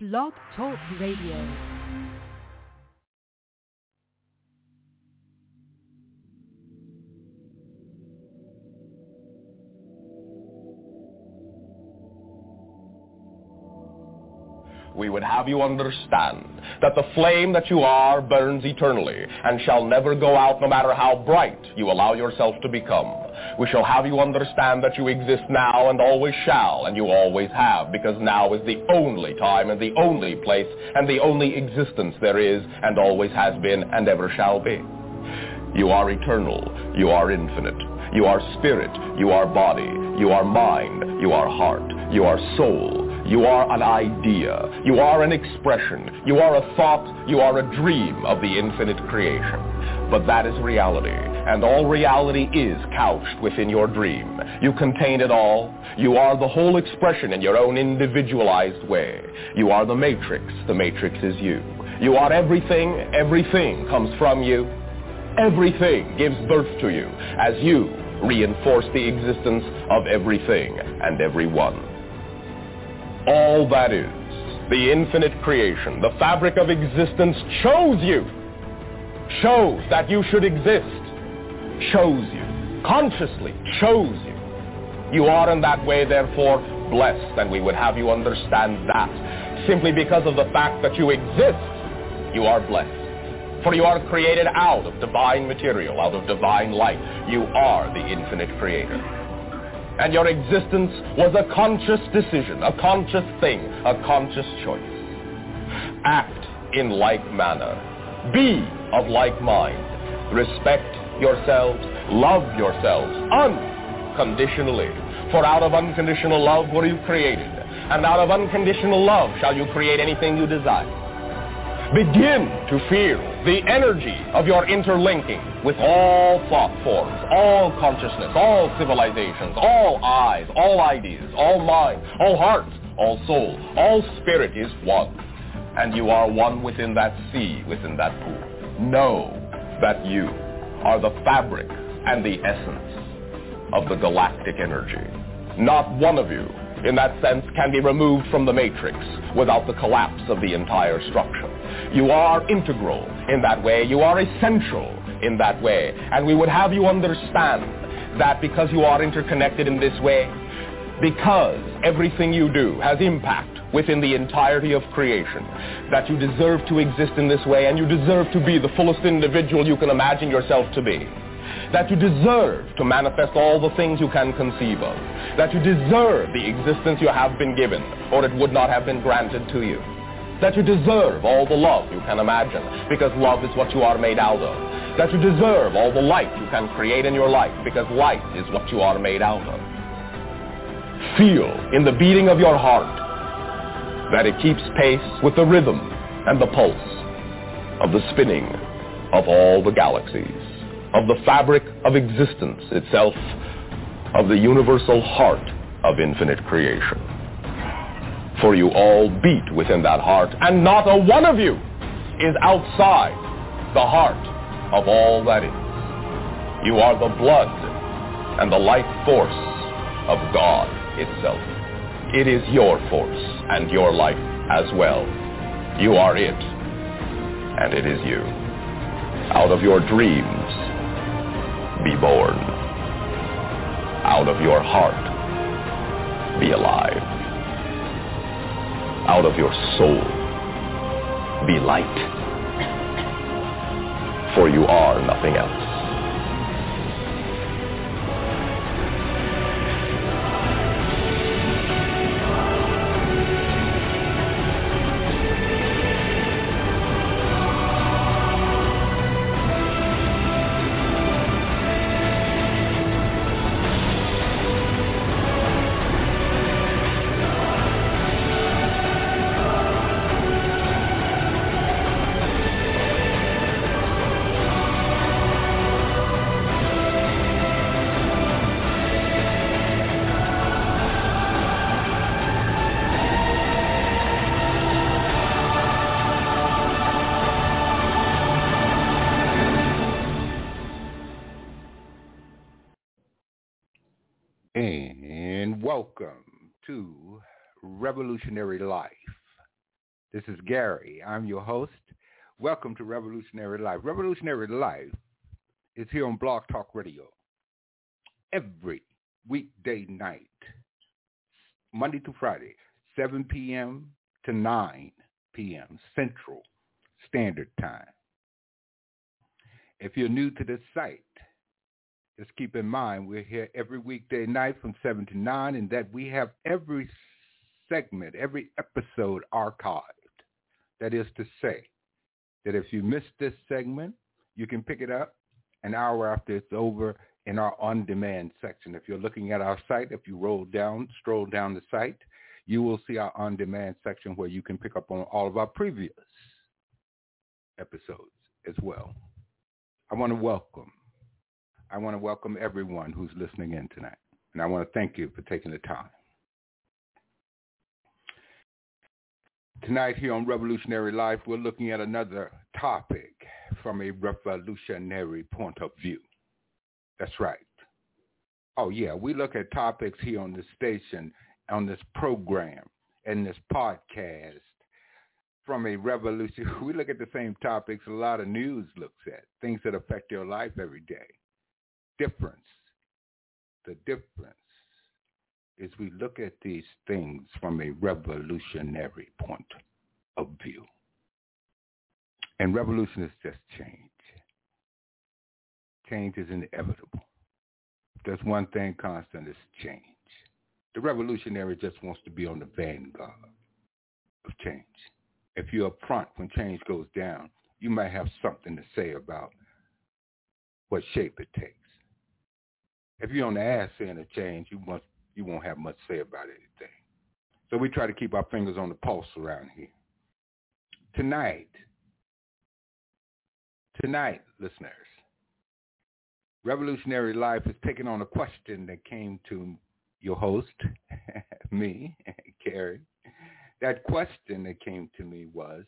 Blog Talk Radio. We would have you understand that the flame that you are burns eternally and shall never go out no matter how bright you allow yourself to become. We shall have you understand that you exist now and always shall, and you always have, because now is the only time and the only place and the only existence there is and always has been and ever shall be. You are eternal. You are infinite. You are spirit. You are body. You are mind. You are heart. You are soul. You are an idea. You are an expression. You are a thought. You are a dream of the infinite creation. But that is reality, and all reality is couched within your dream. You contain it all. You are the whole expression in your own individualized way. You are the matrix. The matrix is you. You are everything. Everything comes from you. Everything gives birth to you as you reinforce the existence of everything and everyone. All that is, the infinite creation, the fabric of existence chose you, chose that you should exist, chose you, consciously chose you. You are in that way, therefore, blessed, and we would have you understand that. Simply because of the fact that you exist, you are blessed. For you are created out of divine material, out of divine light. You are the infinite creator. And your existence was a conscious decision, a conscious thing, a conscious choice. Act in like manner. Be of like mind. Respect yourselves. Love yourselves unconditionally. For out of unconditional love were you created. And out of unconditional love shall you create anything you desire. Begin to feel the energy of your interlinking with all thought forms, all consciousness, all civilizations, all eyes, all ideas, all mind, all heart, all soul, all spirit is one. And you are one within that sea, within that pool. Know that you are the fabric and the essence of the galactic energy. Not one of you, in that sense, can be removed from the matrix without the collapse of the entire structure. You are integral in that way. You are essential in that way. And we would have you understand that because you are interconnected in this way, because everything you do has impact within the entirety of creation, that you deserve to exist in this way, and you deserve to be the fullest individual you can imagine yourself to be. That you deserve to manifest all the things you can conceive of. That you deserve the existence you have been given, or it would not have been granted to you. That you deserve all the love you can imagine, because love is what you are made out of. That you deserve all the light you can create in your life, because light is what you are made out of. Feel in the beating of your heart that it keeps pace with the rhythm and the pulse of the spinning of all the galaxies, of the fabric of existence itself, of the universal heart of infinite creation. For you all beat within that heart, and not a one of you is outside the heart of all that is. You are the blood and the life force of God itself. It is your force and your life as well. You are it, and it is you. Out of your dreams, be born. Out of your heart, be alive. Out of your soul, be light. For you are nothing else. And welcome to Revolutionary Life. This is Gary. I'm your host. Welcome to Revolutionary Life. Revolutionary Life is here on Blog Talk Radio every weekday night, Monday through Friday, 7 p.m. to 9 p.m. Central Standard Time. If you're new to this site, just keep in mind we're here every weekday night from 7 to 9, and that we have every segment, every episode archived. That is to say that if you missed this segment, you can pick it up an hour after it's over in our on-demand section. If you're looking at our site, if you stroll down the site, you will see our on-demand section where you can pick up on all of our previous episodes as well. I want to welcome everyone who's listening in tonight, and I want to thank you for taking the time. Tonight here on Revolutionary Life, we're looking at another topic from a revolutionary point of view. That's right. Oh, yeah, we look at topics here on this station, on this program, and this podcast from a revolution. We look at the same topics a lot of news looks at, things that affect your life every day. The difference is we look at these things from a revolutionary point of view. And revolution is just change. Change is inevitable. There's one thing constant, is change. The revolutionary just wants to be on the vanguard of change. If you're up front when change goes down, you might have something to say about what shape it takes. If you're on the ass end of change, you won't have much to say about anything. So we try to keep our fingers on the pulse around here. Tonight, listeners, Revolutionary Life is taking on a question that came to your host, me, Carrie. That question that came to me was,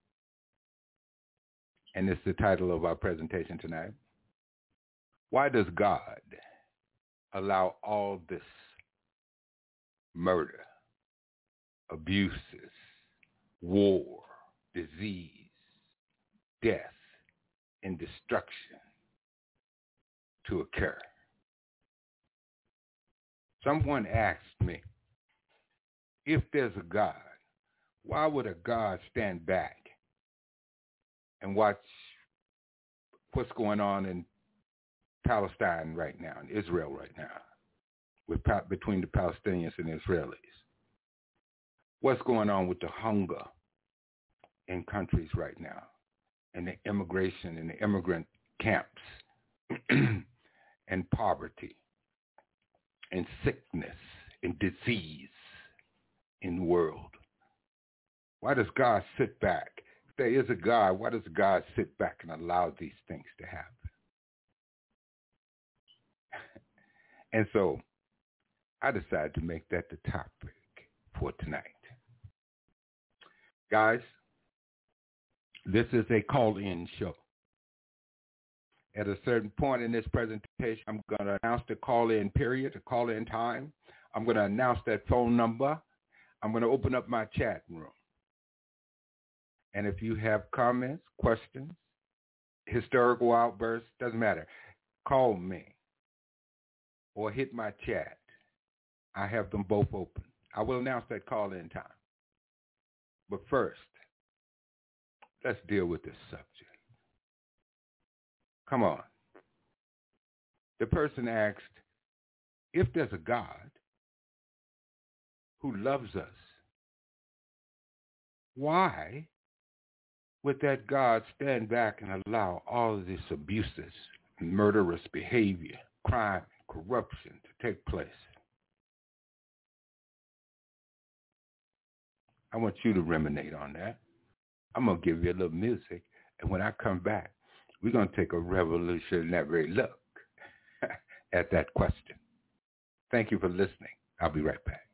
and it's the title of our presentation tonight, why does God allow all this murder, abuses, war, disease, death, and destruction to occur? Someone asked me, if there's a God, why would a God stand back and watch what's going on in Palestine right now, in Israel right now, between the Palestinians and the Israelis? What's going on with the hunger in countries right now, and the immigration and the immigrant camps, and poverty, and sickness, and disease in the world? Why does God sit back? If there is a God, why does God sit back and allow these things to happen? And so I decided to make that the topic for tonight. Guys, this is a call-in show. At a certain point in this presentation, I'm going to announce the call-in period, the call-in time. I'm going to announce that phone number. I'm going to open up my chat room. And if you have comments, questions, historical outbursts, doesn't matter, call me or hit my chat. I have them both open. I will announce that call-in time. But first, let's deal with this subject. Come on. The person asked, if there's a God who loves us, why would that God stand back and allow all of these abuses, murderous behavior, crime, corruption to take place? I want you to ruminate on that. I'm going to give you a little music, and when I come back, we're going to take a revolutionary look at that question. Thank you for listening. I'll be right back.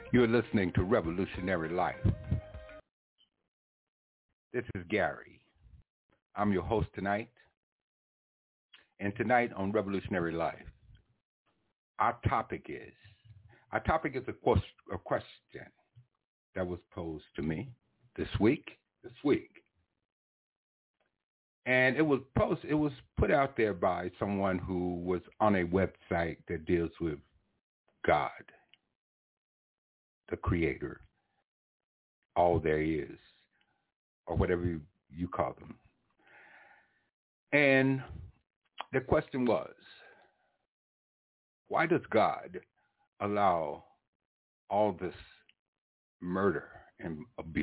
You're listening to Revolutionary Life. This is Gary. I'm your host tonight. And tonight on Revolutionary Life, our topic is a question that was posed to me this week. And it was put out there by someone who was on a website that deals with God, the Creator, all there is, or whatever you call them. And the question was, why does God allow all this murder and abuse,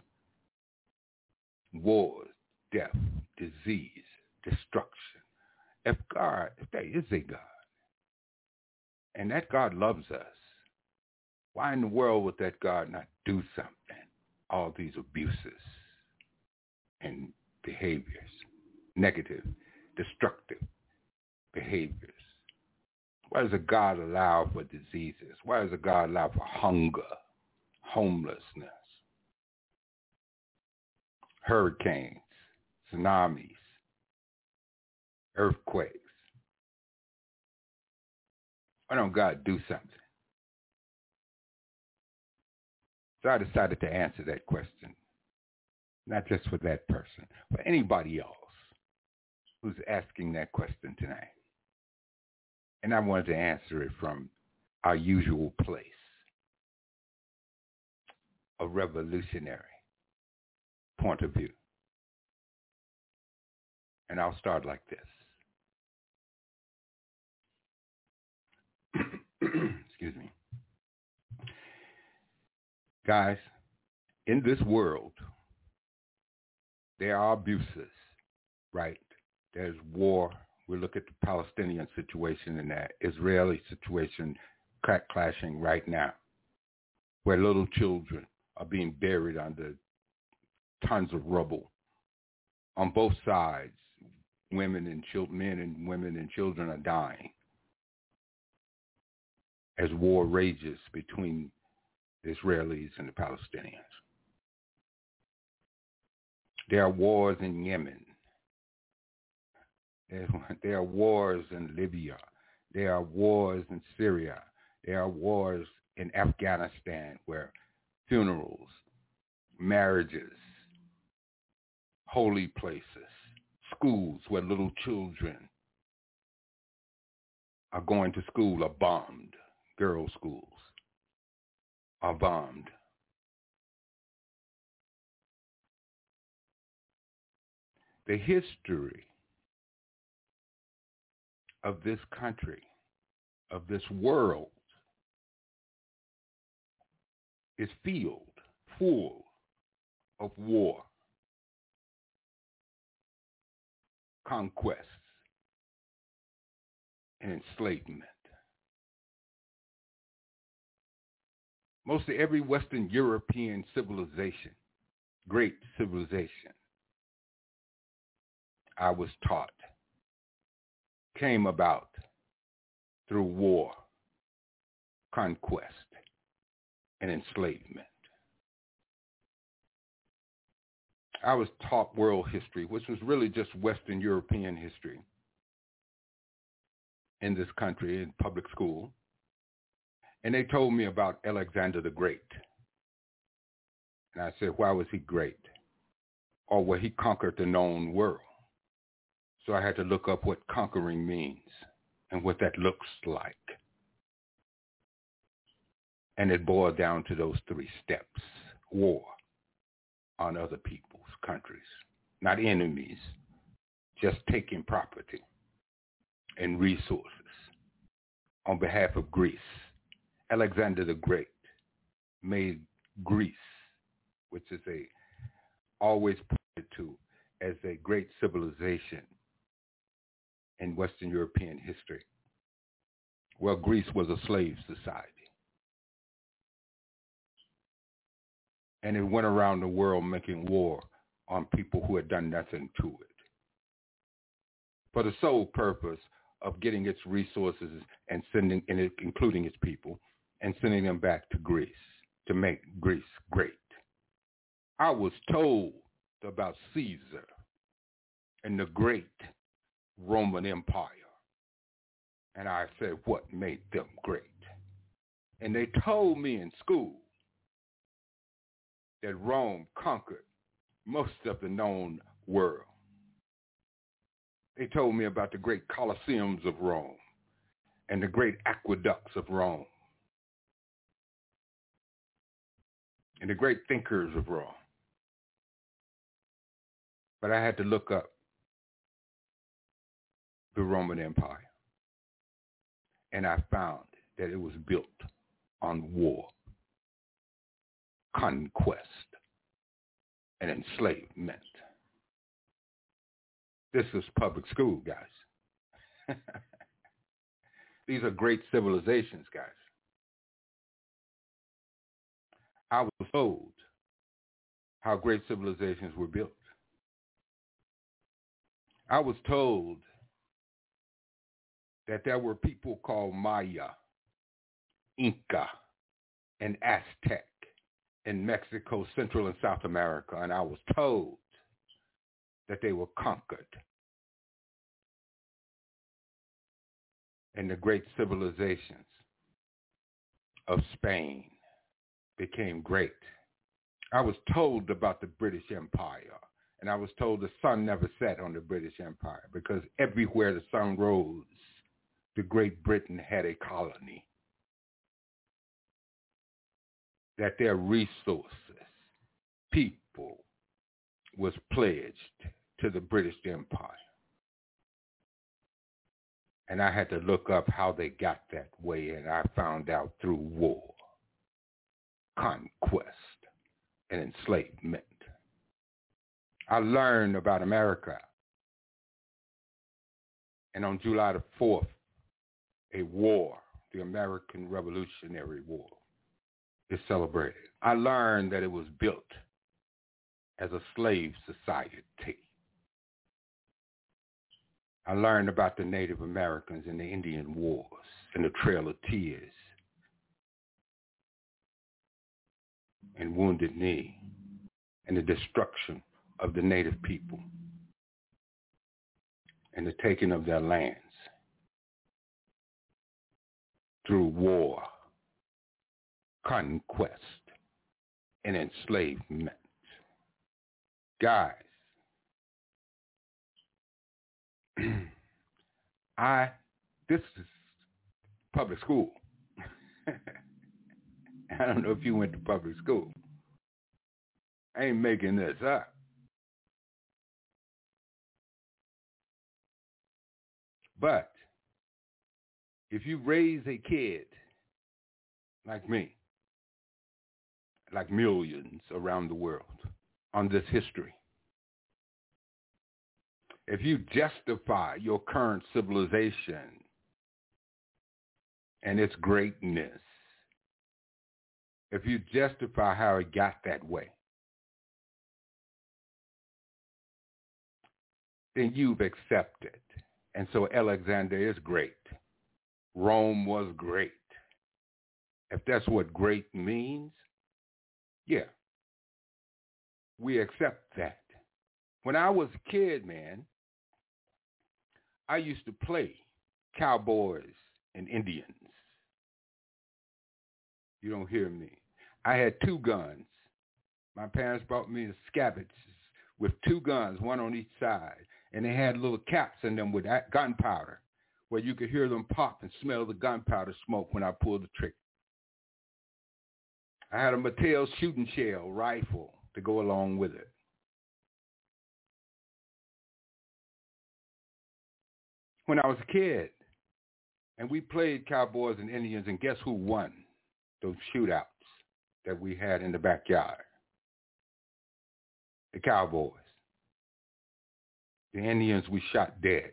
wars, death, disease, destruction? If there is a God, and that God loves us, why in the world would that God not do something? All these abuses and behaviors, negative, destructive behaviors. Why does a God allow for diseases? Why does a God allow for hunger, homelessness, hurricanes, tsunamis, earthquakes? Why don't God do something? So I decided to answer that question, not just for that person, but anybody else who's asking that question tonight. And I wanted to answer it from our usual place, a revolutionary point of view. And I'll start like this. Excuse me. Guys, in this world, there are abuses, right? There's war. We look at the Palestinian situation and the Israeli situation clashing right now, where little children are being buried under tons of rubble. On both sides, men and women and children are dying as war rages between the Israelis and the Palestinians. There are wars in Yemen. There are wars in Libya. There are wars in Syria. There are wars in Afghanistan where funerals, marriages, holy places, schools where little children are going to school are bombed. Girls' schools are bombed. The history of this country, of this world, is full of war, conquests, and enslavement. Mostly every Western European civilization, great civilization, I was taught, came about through war, conquest, and enslavement. I was taught world history, which was really just Western European history in this country in public school. And they told me about Alexander the Great. And I said, why was he great? Or well, he conquered the known world. So I had to look up what conquering means and what that looks like. And it boiled down to those 3 steps. War on other people's countries, not enemies, just taking property and resources. On behalf of Greece, Alexander the Great made Greece, which is always pointed to as a great civilization in Western European history. Well, Greece was a slave society. And it went around the world making war on people who had done nothing to it, for the sole purpose of getting its resources and including its people, and sending them back to Greece. to make Greece great. I was told about Caesar and the great Roman Empire. And I said, what made them great? And they told me in school that Rome conquered most of the known world. They told me about the great Colosseums of Rome and the great aqueducts of Rome and the great thinkers of Rome. But I had to look up the Roman Empire, and I found that it was built on war, conquest, and enslavement. This is public school, guys. These are great civilizations, guys. I was told how great civilizations were built. I was told that there were people called Maya, Inca, and Aztec in Mexico, Central and South America, and I was told that they were conquered. And the great civilizations of Spain became great. I was told about the British Empire, and I was told the sun never set on the British Empire because everywhere the sun rose, the Great Britain had a colony. That their resources, people, was pledged to the British Empire. And I had to look up how they got that way, and I found out through war, conquest, and enslavement. I learned about America. And on July the 4th, a war, the American Revolutionary War, is celebrated. I learned that it was built as a slave society. I learned about the Native Americans and the Indian Wars and the Trail of Tears and Wounded Knee and the destruction of the Native people and the taking of their lands through war, conquest, and enslavement. Guys, this is public school. I don't know if you went to public school. I ain't making this up. But if you raise a kid like me, like millions around the world on this history, if you justify your current civilization and its greatness, if you justify how it got that way, then you've accepted. And so Alexander is great. Rome was great. If that's what great means, yeah, we accept that. When I was a kid, man, I used to play cowboys and Indians. You don't hear me. I had 2 guns. My parents bought me the scabbards with 2 guns, one on each side. And they had little caps in them with gunpowder where you could hear them pop and smell the gunpowder smoke when I pulled the trigger. I had a Mattel shooting shell rifle to go along with it. When I was a kid, and we played cowboys and Indians, and guess who won those shootouts that we had in the backyard? The cowboys. The Indians we shot dead.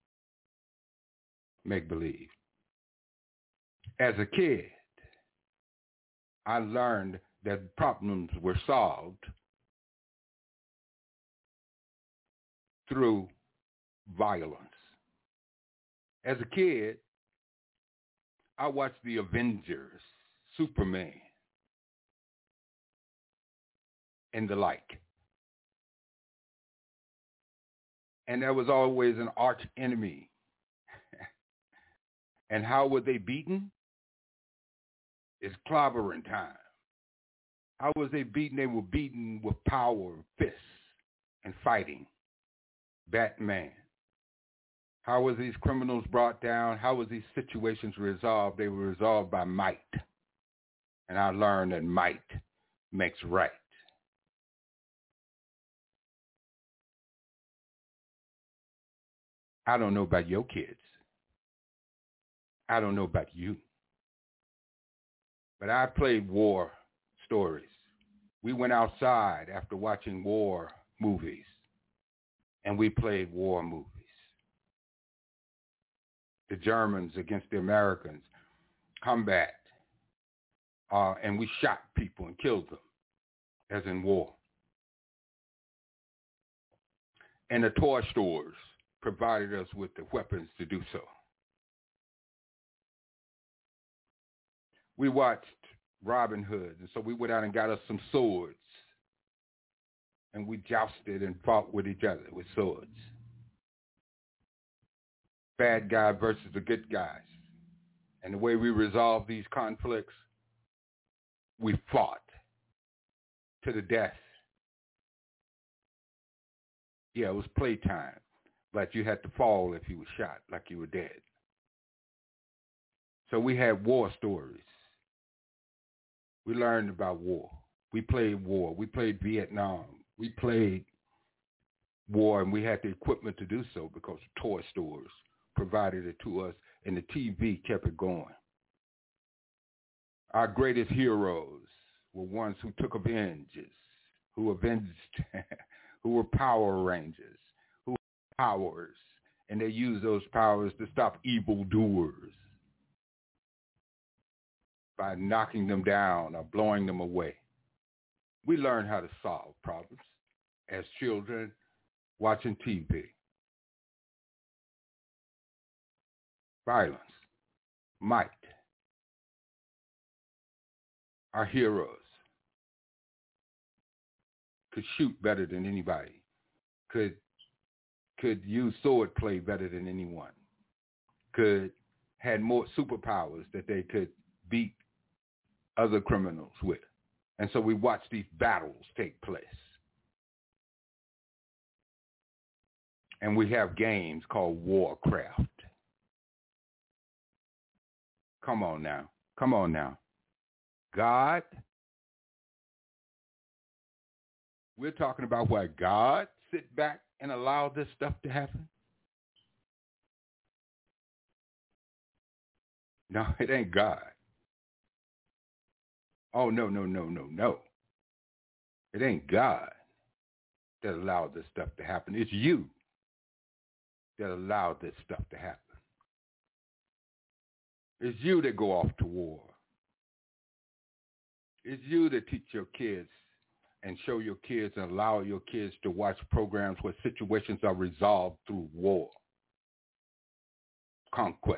Make believe. As a kid, I learned that problems were solved through violence. As a kid, I watched the Avengers, Superman, and the like. And there was always an arch enemy. And how were they beaten? It's clobbering time. How was they beaten? They were beaten with power, fists, and fighting. Batman. How was these criminals brought down? How was these situations resolved? They were resolved by might. And I learned that might makes right. I don't know about your kids. I don't know about you. But I played war stories. We went outside after watching war movies, and we played war movies. The Germans against the Americans, combat, and we shot people and killed them, as in war. And the toy stores provided us with the weapons to do so. We watched Robin Hood, and so we went out and got us some swords, and we jousted and fought with each other with swords. Bad guy versus the good guys. And the way we resolved these conflicts, we fought to the death. Yeah, it was playtime, but you had to fall if you were shot, like you were dead. So we had war stories. We learned about war. We played war. We played Vietnam. We played war, and we had the equipment to do so because toy stores provided it to us, and the TV kept it going. Our greatest heroes were ones who took avenges, who avenged, who were Power Rangers, who had powers, and they used those powers to stop evildoers by knocking them down or blowing them away. We learned how to solve problems as children watching TV. Violence, might. Our heroes could shoot better than anybody, could use sword play better than anyone, had more superpowers that they could beat other criminals with. And so we watched these battles take place. And we have games called Warcraft. Come on now. Come on now. God, we're talking about why God sit back and allow this stuff to happen? No, it ain't God. Oh, no. It ain't God that allowed this stuff to happen. It's you that allowed this stuff to happen. It's you that go off to war. It's you that teach your kids and show your kids and allow your kids to watch programs where situations are resolved through war, conquest.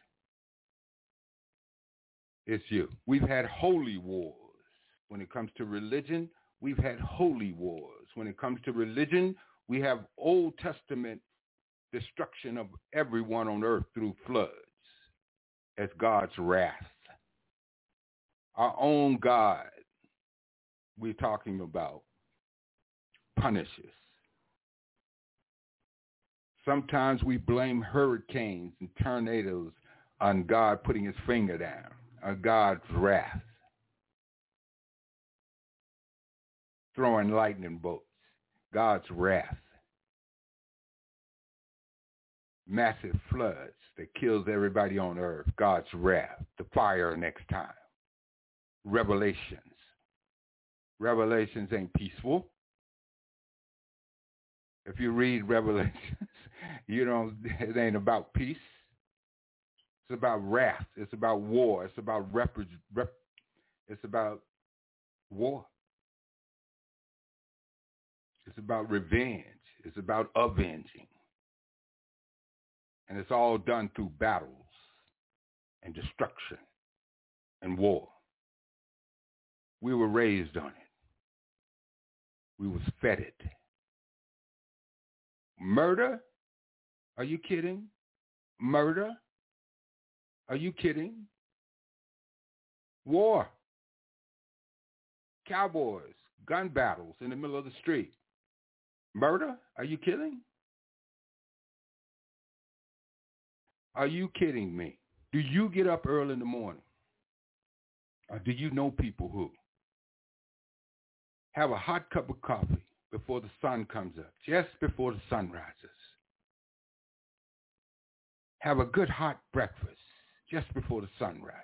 It's you. We've had holy wars. When it comes to religion, we've had holy wars. When it comes to religion, we have Old Testament destruction of everyone on earth through floods as God's wrath. Our own God, we're talking about, punishes. Sometimes we blame hurricanes and tornadoes on God putting his finger down, on God's wrath. Throwing lightning bolts, God's wrath. Massive floods that kills everybody on earth, God's wrath. The fire next time. Revelations. Revelations ain't peaceful. If you read Revelations, it ain't about peace. It's about wrath. It's about war. It's about it's about war. It's about revenge. It's about avenging. And it's all done through battles and destruction and war. We were raised on it. We was fed it. Murder? Are you kidding? Murder? Are you kidding? War. Cowboys. Gun battles in the middle of the street. Murder? Are you kidding? Are you kidding me? Do you get up early in the morning? Or do you know people who have a hot cup of coffee before the sun comes up, just before the sun rises? Have a good hot breakfast just before the sun rises.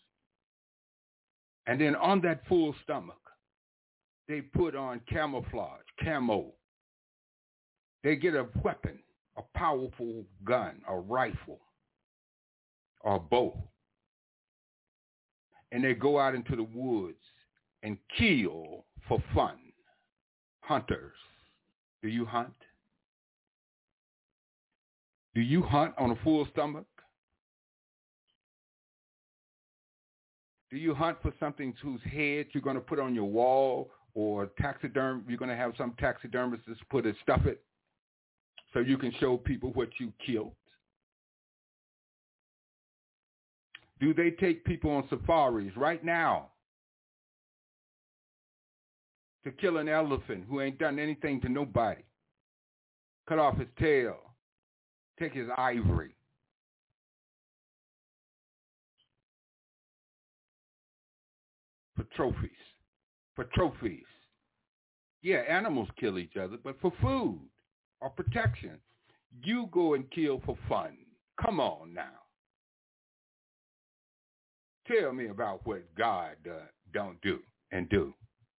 And then on that full stomach, they put on camouflage, camo. They get a weapon, a powerful gun, a rifle, or a bow. And they go out into the woods and kill for fun. Hunters. Do you hunt? Do you hunt on a full stomach? Do you hunt for something whose head you're going to put on your wall, or taxiderm? You're going to have some taxidermist put it, stuff it, so you can show people what you killed? Do they take people on safaris right now to kill an elephant who ain't done anything to nobody? Cut off his tail, take his ivory. For trophies. Yeah, animals kill each other, but for food or protection. You go and kill for fun. Come on now. Tell me about what God don't do and do.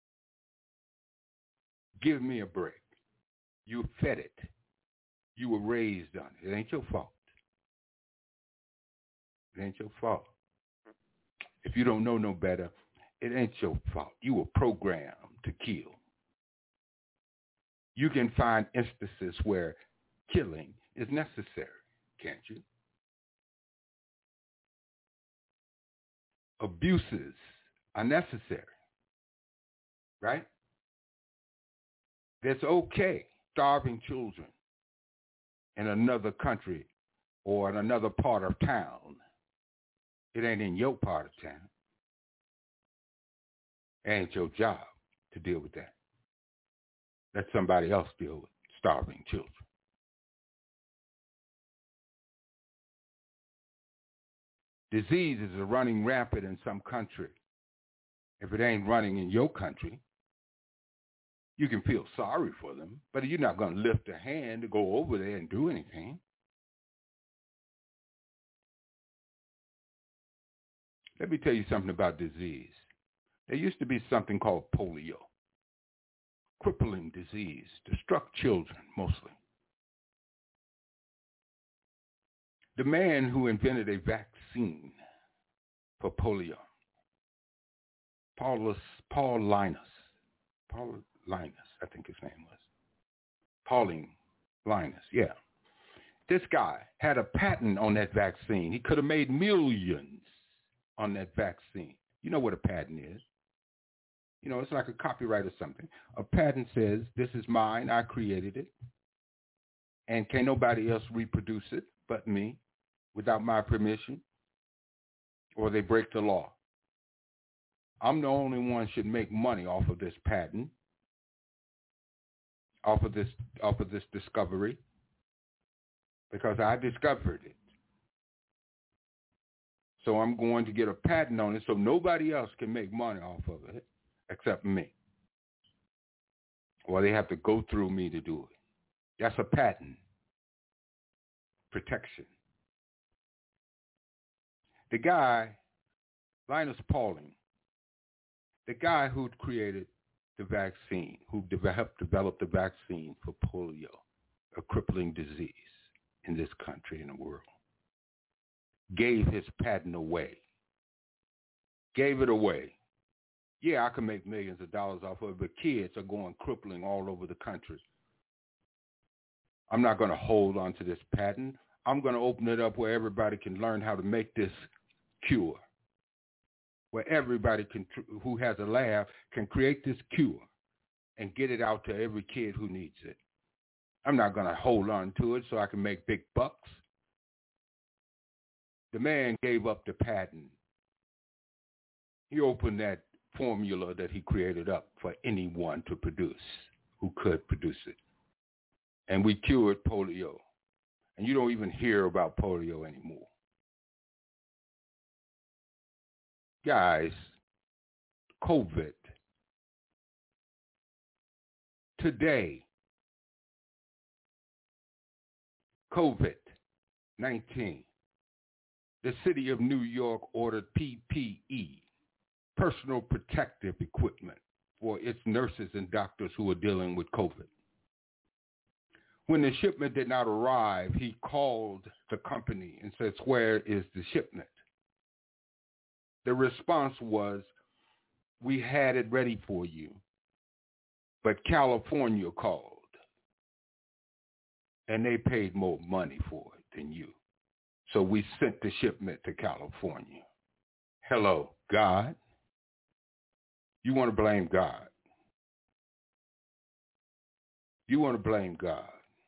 Give me a break. You fed it. You were raised on it. It ain't your fault. It ain't your fault. If you don't know no better, it ain't your fault. You were programmed to kill. You can find instances where killing is necessary, can't you? Abuses are necessary, right? It's okay starving children in another country or in another part of town. It ain't in your part of town. It ain't your job to deal with that. Let somebody else deal with starving children. Diseases are running rampant in some country. If it ain't running in your country, you can feel sorry for them, but you're not going to lift a hand to go over there and do anything. Let me tell you something about disease. There used to be something called polio, crippling disease that struck children mostly. The man who invented a vaccine for polio, Paul Linus, I think his name was. Pauline Linus, yeah. This guy had a patent on that vaccine. He could have made millions on that vaccine. You know what a patent is. You know, it's like a copyright or something. A patent says, this is mine, I created it, and can't nobody else reproduce it but me without my permission, or they break the law. I'm the only one should make money off of this patent, off of this discovery, because I discovered it. So I'm going to get a patent on it so nobody else can make money off of it except me. Or they have to go through me to do it. That's a patent. Protection. The guy, Linus Pauling, the guy who created the vaccine, who helped develop the vaccine for polio, a crippling disease in this country and the world, gave his patent away. Gave it away. Yeah, I can make millions of dollars off of it, but kids are going crippling all over the country. I'm not going to hold on to this patent. I'm going to open it up where everybody can learn how to make this cure, where everybody who has a lab can create this cure and get it out to every kid who needs it. I'm not going to hold on to it so I can make big bucks. The man gave up the patent. He opened that formula that he created up for anyone to produce who could produce it. And we cured polio. And you don't even hear about polio anymore. Guys, COVID. Today, COVID-19. The city of New York ordered PPE, personal protective equipment, for its nurses and doctors who are dealing with COVID. When the shipment did not arrive, he called the company and said, "Where is the shipment?" The response was, "We had it ready for you, but California called, and they paid more money for it than you. So we sent the shipment to California." Hello, God. You want to blame God. You want to blame God.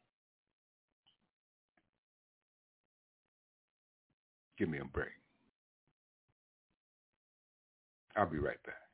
Give me a break. I'll be right back.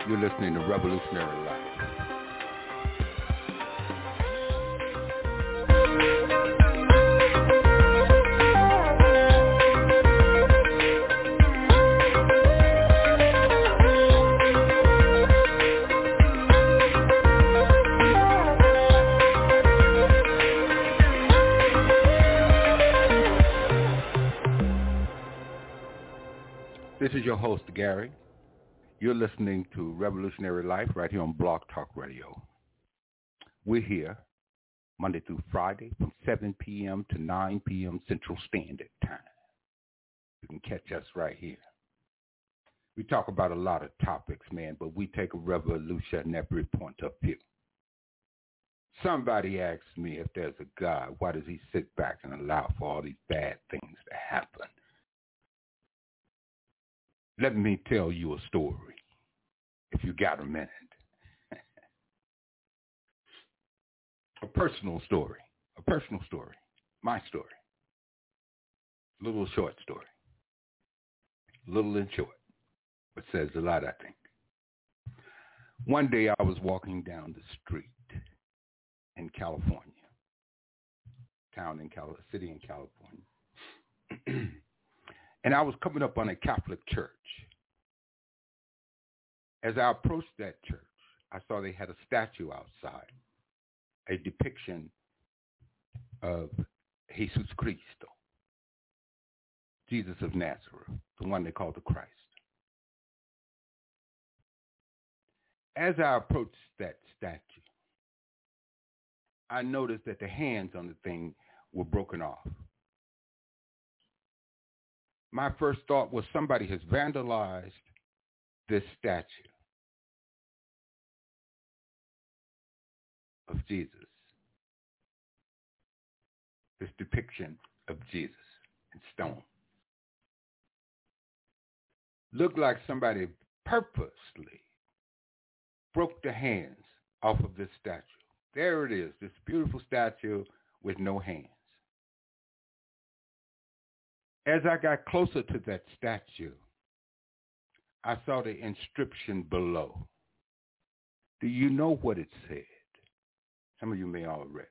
You're listening to Revolutionary Life. This is your host, Gary. You're listening to Revolutionary Life right here on Blog Talk Radio. We're here Monday through Friday from 7 p.m. to 9 p.m. Central Standard Time. You can catch us right here. We talk about a lot of topics, man, but we take a revolutionary point of view. Somebody asked me, if there's a God, why does he sit back and allow for all these bad things to happen? Let me tell you a story, if you got a minute. A personal story, my story. A little short story. Little and short, but says a lot, I think. One day I was walking down the street in California, city in California. And I was coming up on a Catholic church. As I approached that church, I saw they had a statue outside, a depiction of Jesus Cristo, Jesus of Nazareth, the one they call the Christ. As I approached that statue, I noticed that the hands on the thing were broken off. My first thought was somebody has vandalized this statue of Jesus, this depiction of Jesus in stone. Looked like somebody purposely broke the hands off of this statue. There it is, this beautiful statue with no hands. As I got closer to that statue, I saw the inscription below. Do you know what it said? Some of you may already.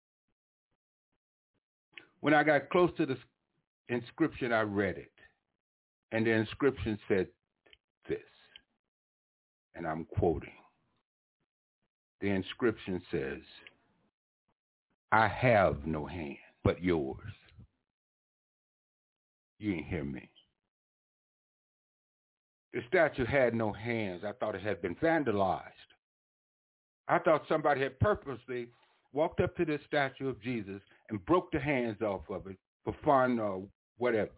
When I got close to the inscription, I read it. And the inscription said this, and I'm quoting. The inscription says, I have no hand but yours. You didn't hear me. The statue had no hands. I thought it had been vandalized. I thought somebody had purposely walked up to this statue of Jesus and broke the hands off of it for fun or whatever.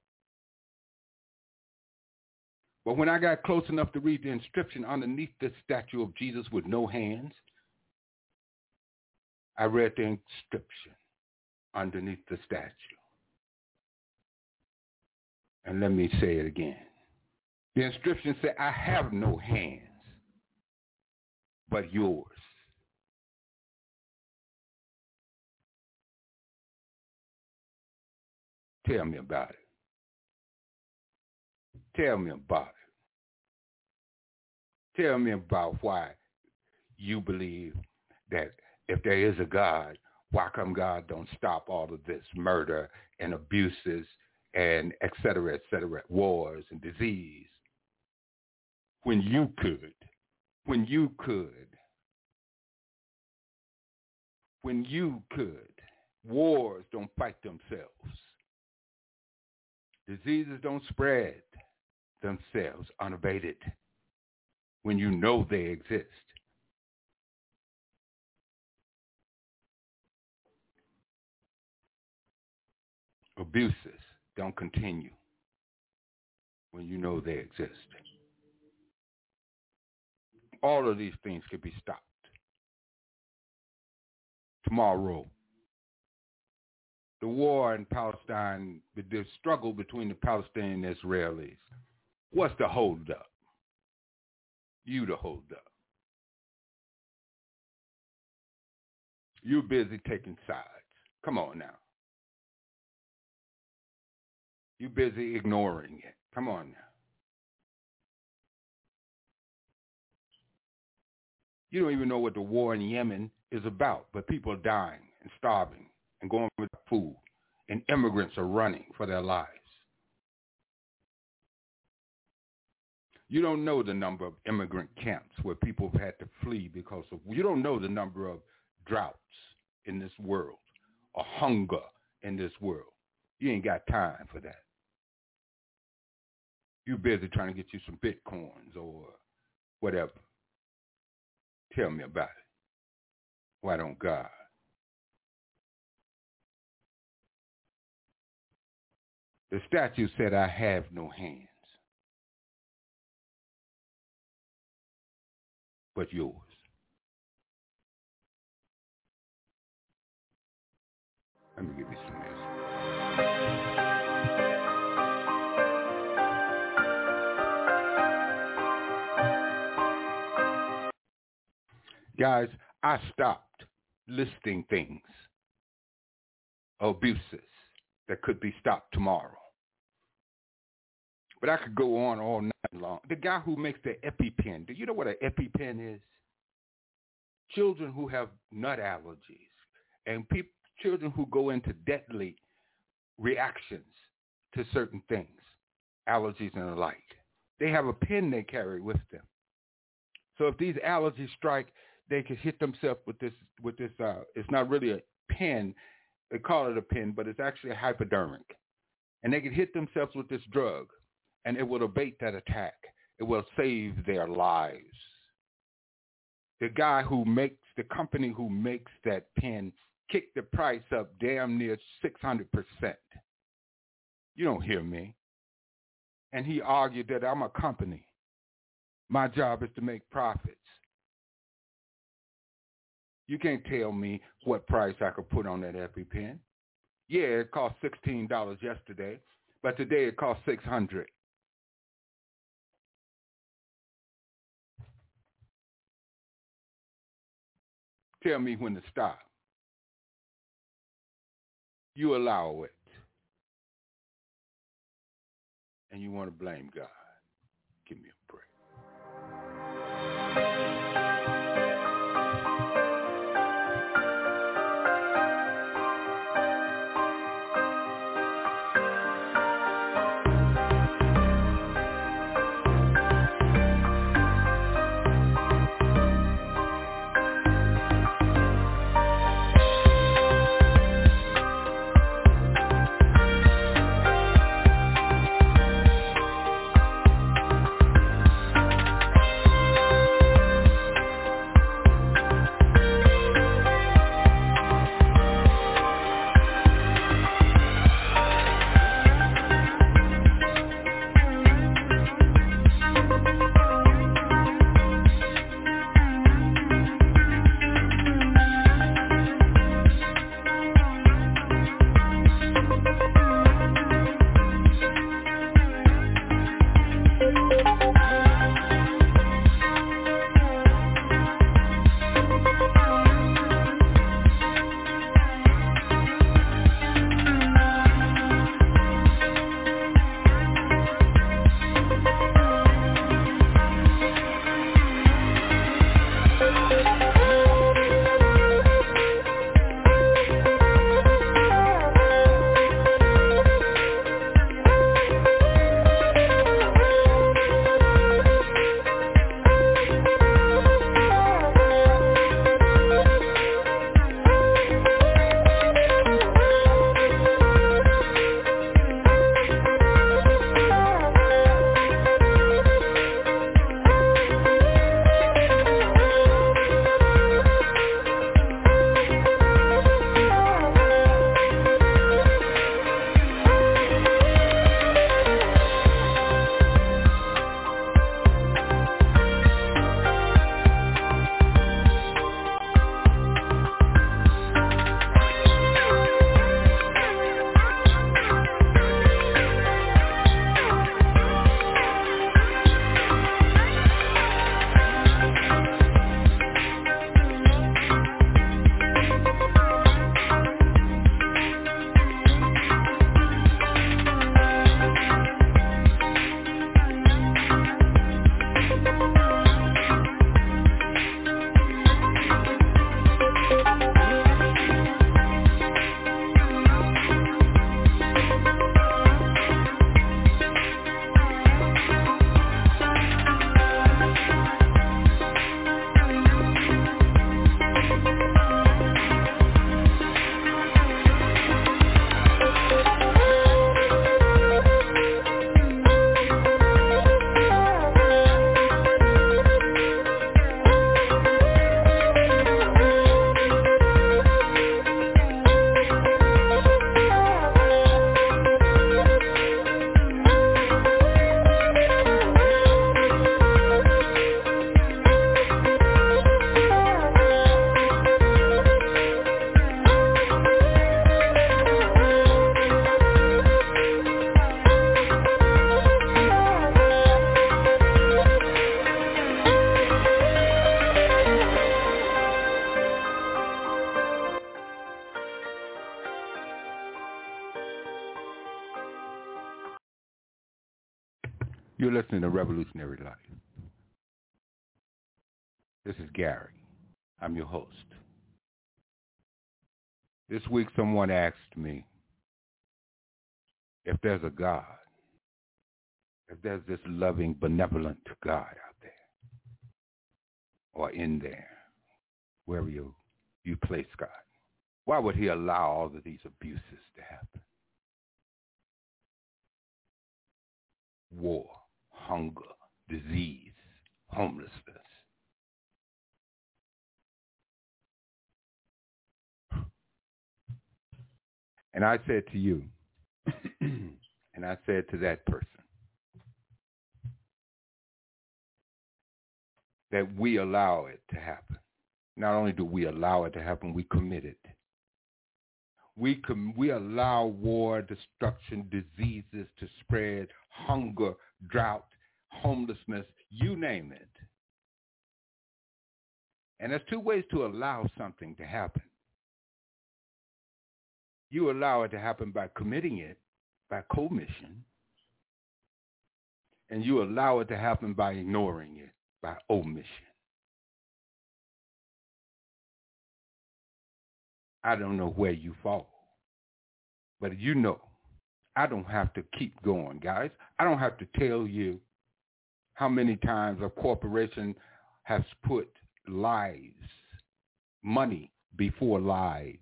But when I got close enough to read the inscription underneath this statue of Jesus with no hands, I read the inscription underneath the statue. And let me say it again. The inscription said, I have no hands but yours. Tell me about it. Tell me about it. Tell me about why you believe that if there is a God, why come God don't stop all of this murder and abuses and et cetera, wars and disease, when you could, wars don't fight themselves. Diseases don't spread themselves unabated when you know they exist. Abuses don't continue when you know they exist. All of these things can be stopped tomorrow. The war in Palestine, the struggle between the Palestinians and Israelis, what's the holdup? You the holdup. You're busy taking sides. Come on now. You're busy ignoring it. Come on now. You don't even know what the war in Yemen is about, but people are dying and starving and going without food, and immigrants are running for their lives. You don't know the number of immigrant camps where people have had to flee because of, you don't know the number of droughts in this world or hunger in this world. You ain't got time for that. You're busy trying to get you some Bitcoins or whatever. Tell me about it. Why don't God? The statue said, I have no hands, but yours. Let me give you some music. Guys, I stopped listing things, abuses that could be stopped tomorrow. But I could go on all night long. The guy who makes the EpiPen, do you know what an EpiPen is? Children who have nut allergies and children who go into deadly reactions to certain things, allergies and the like. They have a pen they carry with them. So if these allergies strike, they can hit themselves with this, it's not really a pen. They call it a pen, but it's actually a hypodermic. And they can hit themselves with this drug, and it will abate that attack. It will save their lives. The company who makes that pen kicked the price up damn near 600%. You don't hear me. And he argued that I'm a company. My job is to make profits. You can't tell me what price I could put on that EpiPen. Yeah, it cost $16 yesterday, but today it costs $600. Tell me when to stop. You allow it. And you want to blame God. Give me a break. You're listening to Revolutionary Life. This is Gary. I'm your host. This week someone asked me if there's a God, if there's this loving, benevolent God out there or in there, wherever you place God, why would he allow all of these abuses to happen? War, hunger, disease, homelessness. And I said to you, and I said to that person, that we allow it to happen. Not only do we allow it to happen, we commit it. We allow war, destruction, diseases to spread, hunger, drought, homelessness, you name it. And there's two ways to allow something to happen. You allow it to happen by committing it, by commission, and you allow it to happen by ignoring it, by omission. I don't know where you fall, but you know, I don't have to keep going, guys. I don't have to tell you how many times a corporation has put lives, money before lives.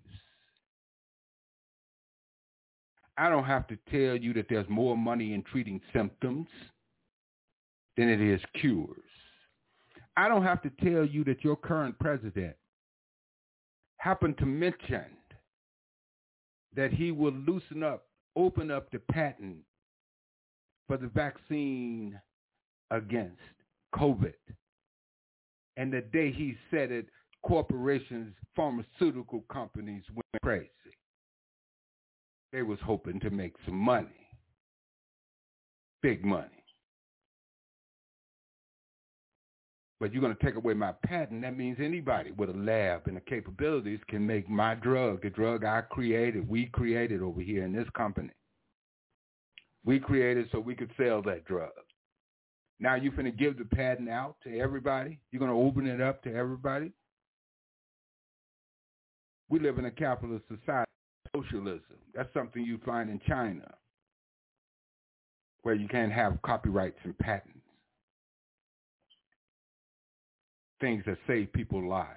I don't have to tell you that there's more money in treating symptoms than it is cures. I don't have to tell you that your current president happened to mention that he will open up the patent for the vaccine against COVID. And the day he said it, corporations, pharmaceutical companies went crazy. They was hoping to make some money, big money. But you're going to take away my patent. That means anybody with a lab and the capabilities can make my drug, the drug we created over here in this company. We created so we could sell that drug. Now you're going to give the patent out to everybody? You're going to open it up to everybody? We live in a capitalist society. Socialism. That's something you find in China, where you can't have copyrights and patents. Things that save people's lives.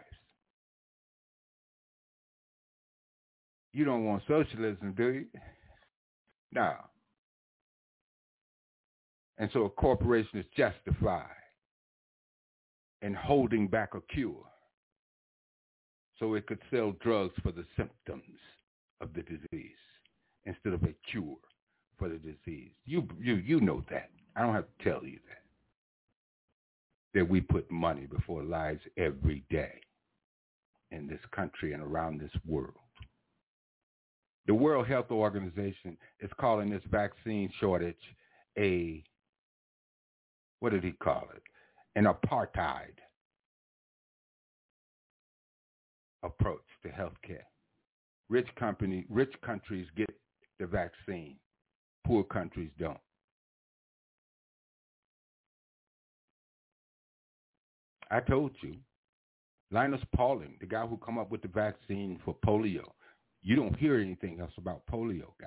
You don't want socialism, do you? No. And so a corporation is justified in holding back a cure so it could sell drugs for the symptoms of the disease instead of a cure for the disease. You know that. I don't have to tell you that we put money before lives every day in this country and around this world. The World Health Organization is calling this vaccine shortage what did he call it? An apartheid approach to healthcare. Rich countries get the vaccine. Poor countries don't. I told you, Linus Pauling, the guy who come up with the vaccine for polio, you don't hear anything else about polio, guys.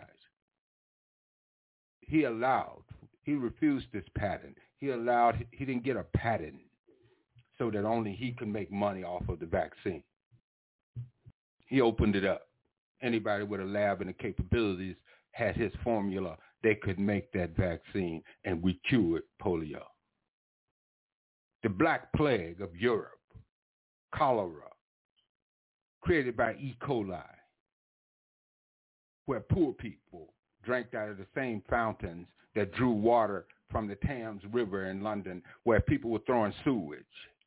He refused this patent. He didn't get a patent so that only he could make money off of the vaccine. He opened it up. Anybody with a lab and the capabilities had his formula. They could make that vaccine, and we cured polio. The Black Plague of Europe, cholera, created by E. coli, where poor people drank out of the same fountains that drew water from the Thames River in London, where people were throwing sewage.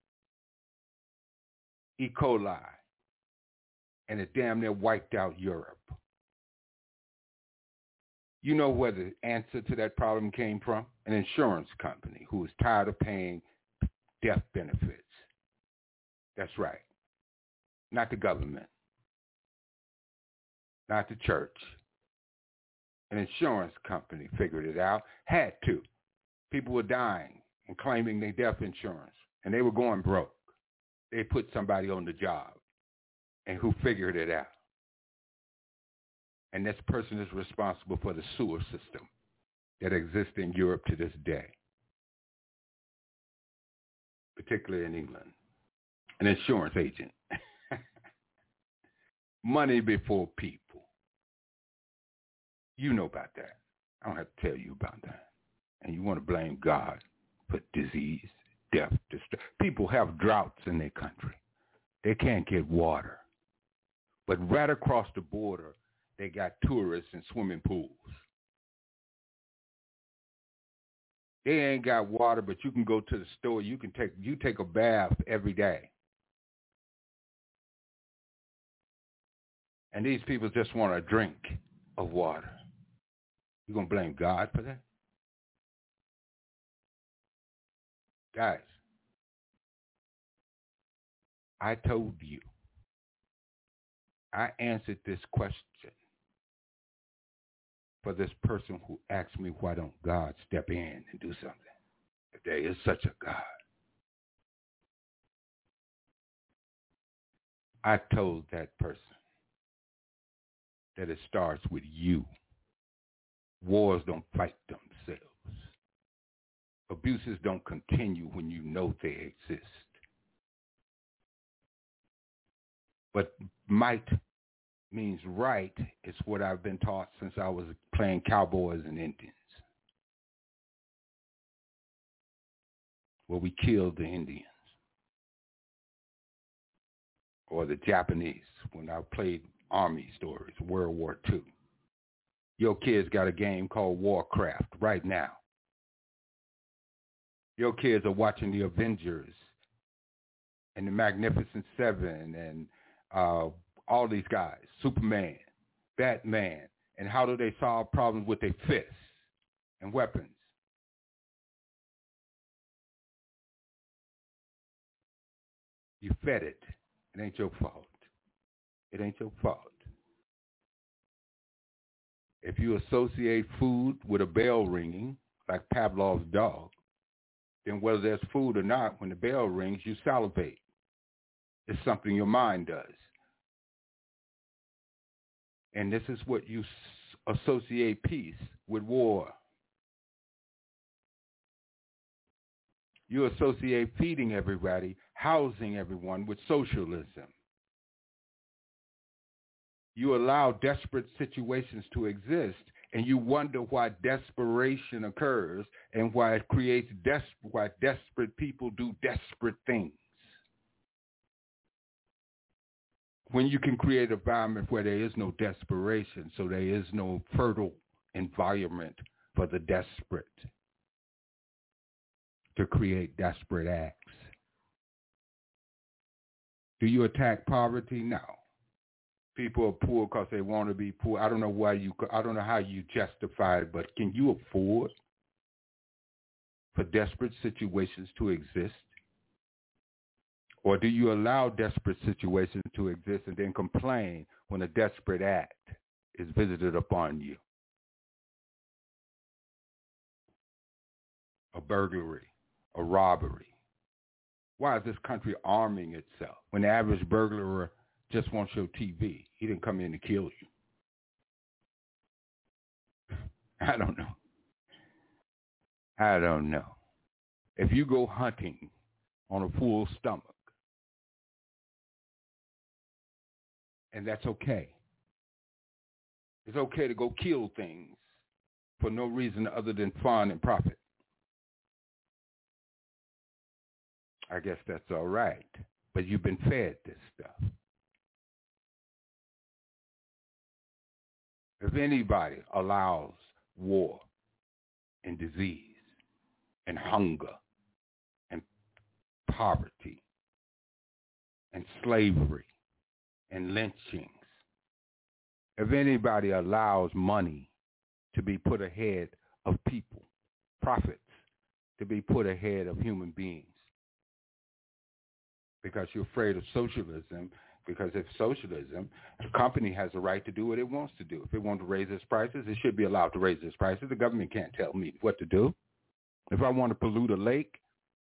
E. coli. And it damn near wiped out Europe. You know where the answer to that problem came from? An insurance company who was tired of paying death benefits. That's right. Not the government. Not the church. An insurance company figured it out, had to. People were dying and claiming their death insurance, and they were going broke. They put somebody on the job and who figured it out. And this person is responsible for the sewer system that exists in Europe to this day, particularly in England. An insurance agent. Money before people. You know about that. I don't have to tell you about that. And you want to blame God for disease, death, destruction. People have droughts in their country. They can't get water. But right across the border, they got tourists and swimming pools. They ain't got water, but you can go to the store. You take a bath every day. And these people just want a drink of water. You gonna blame God for that? Guys, I told you. I answered this question for this person who asked me, why don't God step in and do something? If there is such a God. I told that person that it starts with you. Wars don't fight themselves. Abuses don't continue when you know they exist. But might means right is what I've been taught since I was playing cowboys and Indians. Where we killed the Indians. Or the Japanese when I played Army stories, World War II. Your kids got a game called Warcraft right now. Your kids are watching the Avengers and the Magnificent Seven and all these guys, Superman, Batman, and how do they solve problems with their fists and weapons? You fed it. It ain't your fault. It ain't your fault. If you associate food with a bell ringing, like Pavlov's dog, then whether there's food or not, when the bell rings, you salivate. It's something your mind does. And this is what you associate peace with war. You associate feeding everybody, housing everyone with socialism. You allow desperate situations to exist, and you wonder why desperation occurs and why it creates why desperate people do desperate things. When you can create an environment where there is no desperation, so there is no fertile environment for the desperate to create desperate acts. Do you attack poverty? No. People are poor because they want to be poor. I don't know how you justify it, but can you afford for desperate situations to exist? Or do you allow desperate situations to exist and then complain when a desperate act is visited upon you? A burglary, a robbery. Why is this country arming itself when the average burglar just wants your TV? He didn't come in to kill you. I don't know. If you go hunting on a full stomach, and that's okay. It's okay to go kill things for no reason other than fun and profit. I guess that's all right. But you've been fed this stuff. If anybody allows war and disease and hunger and poverty and slavery and lynchings, if anybody allows money to be put ahead of people, profits to be put ahead of human beings, because you're afraid of socialism, because if socialism, the company has a right to do what it wants to do. If it wants to raise its prices, it should be allowed to raise its prices. The government can't tell me what to do. If I want to pollute a lake,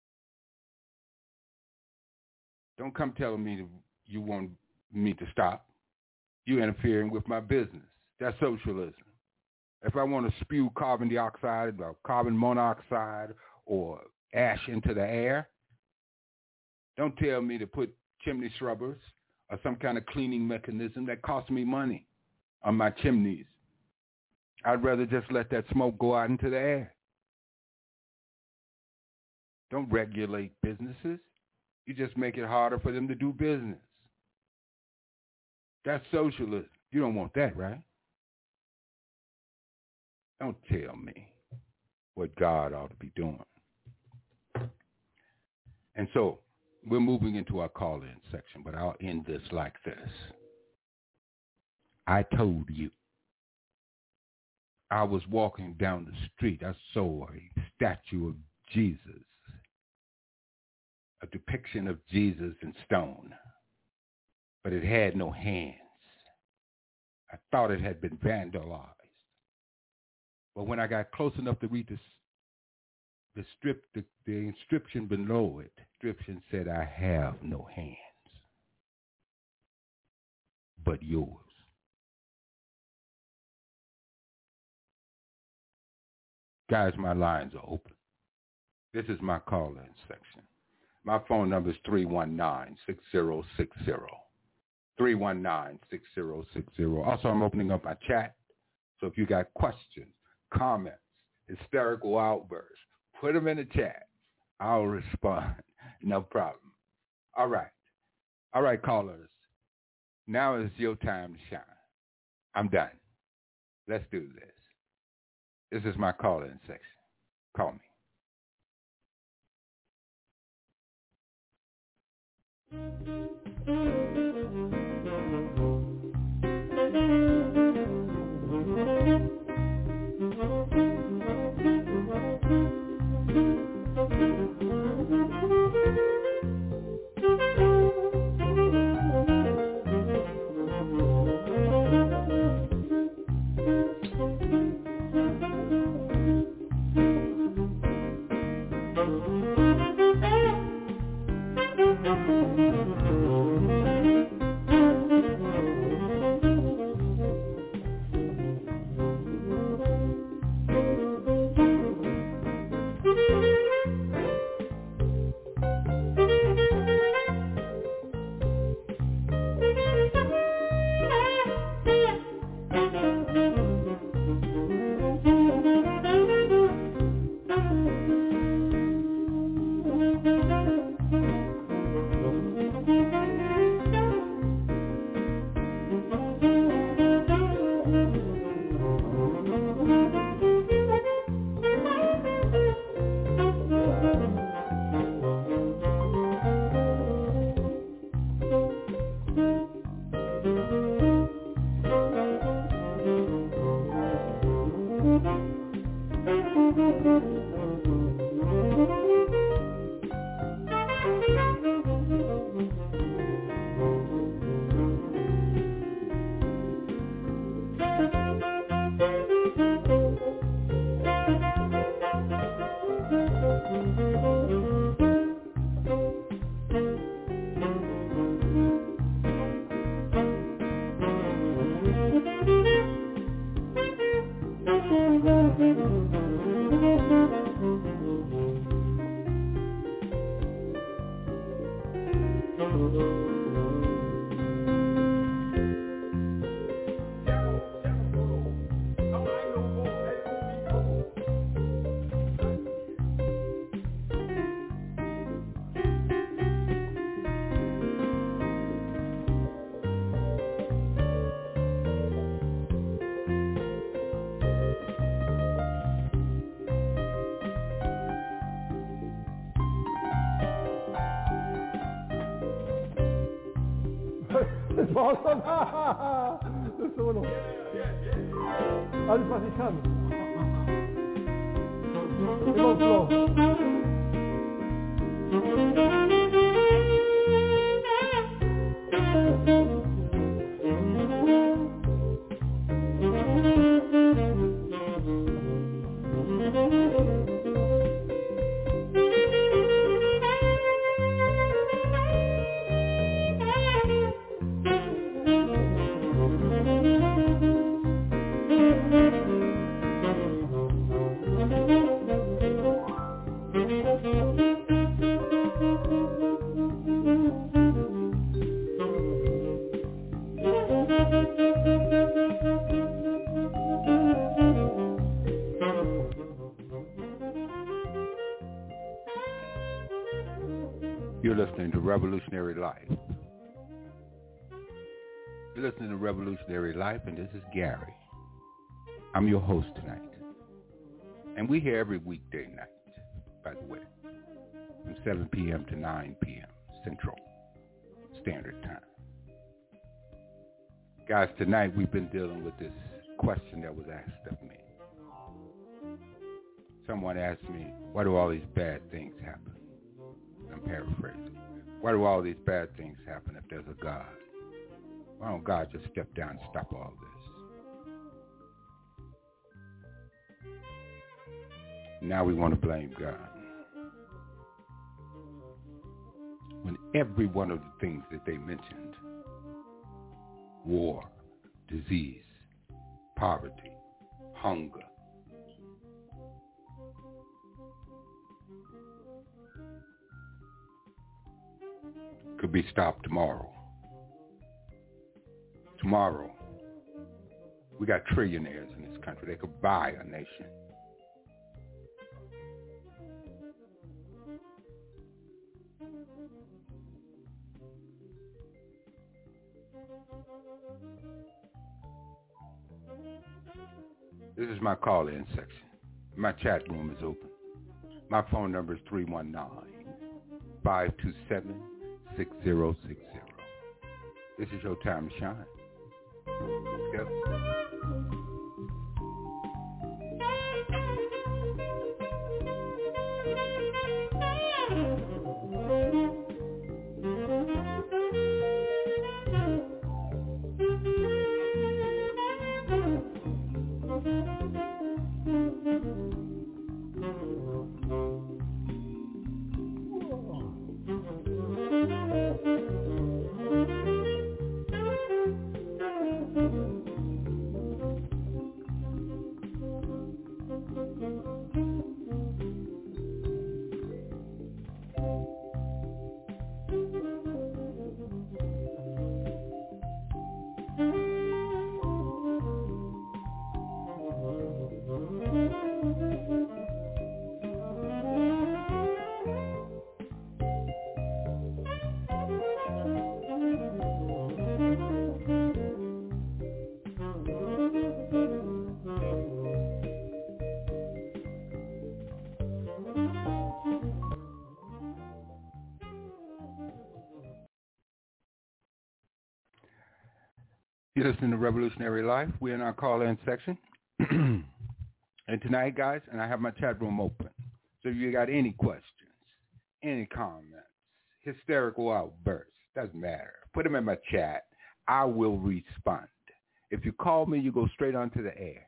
don't come telling me you want me to stop. You're interfering with my business. That's socialism. If I want to spew carbon dioxide or carbon monoxide or ash into the air, don't tell me to put chimney scrubbers or some kind of cleaning mechanism that costs me money on my chimneys. I'd rather just let that smoke go out into the air. Don't regulate businesses. You just make it harder for them to do business. That's socialism. You don't want that, right? Don't tell me what God ought to be doing. And so we're moving into our call-in section, but I'll end this like this. I told you. I was walking down the street. I saw a statue of Jesus, a depiction of Jesus in stone, but it had no hands. I thought it had been vandalized. But when I got close enough to read the inscription below it, the inscription said, I have no hands but yours. Guys, my lines are open. This is my call-in section. My phone number is 319-6060. 319-6060. Also, I'm opening up my chat. So if you got questions, comments, hysterical outbursts, put them in the chat. I'll respond. No problem. All right, callers. Now is your time to shine. I'm done. Let's do this. This is my call-in section. Call me. Das Solo. Alles, was ich kann. Immer Flow. Revolutionary Life. You're listening to Revolutionary Life, and this is Gary. I'm your host tonight. And we're here every weekday night, by the way, from 7 p.m. to 9 p.m. Central Standard Time. Guys, tonight we've been dealing with this question that was asked of me. Someone asked me, why do all these bad things happen? I'm paraphrasing. Why do all these bad things happen if there's a God? Why don't God just step down and stop all this? Now we want to blame God. When every one of the things that they mentioned, war, disease, poverty, hunger, could be stopped tomorrow. Tomorrow, we got trillionaires in this country. They could buy a nation. This is my call-in section. My chat room is open. My phone number is 319-527-6060. This is your time to shine. Yep. You're listening to Revolutionary Life. We're in our call-in section. And tonight, guys, and I have my chat room open. So if you got any questions, any comments, hysterical outbursts, doesn't matter. Put them in my chat. I will respond. If you call me, you go straight onto the air.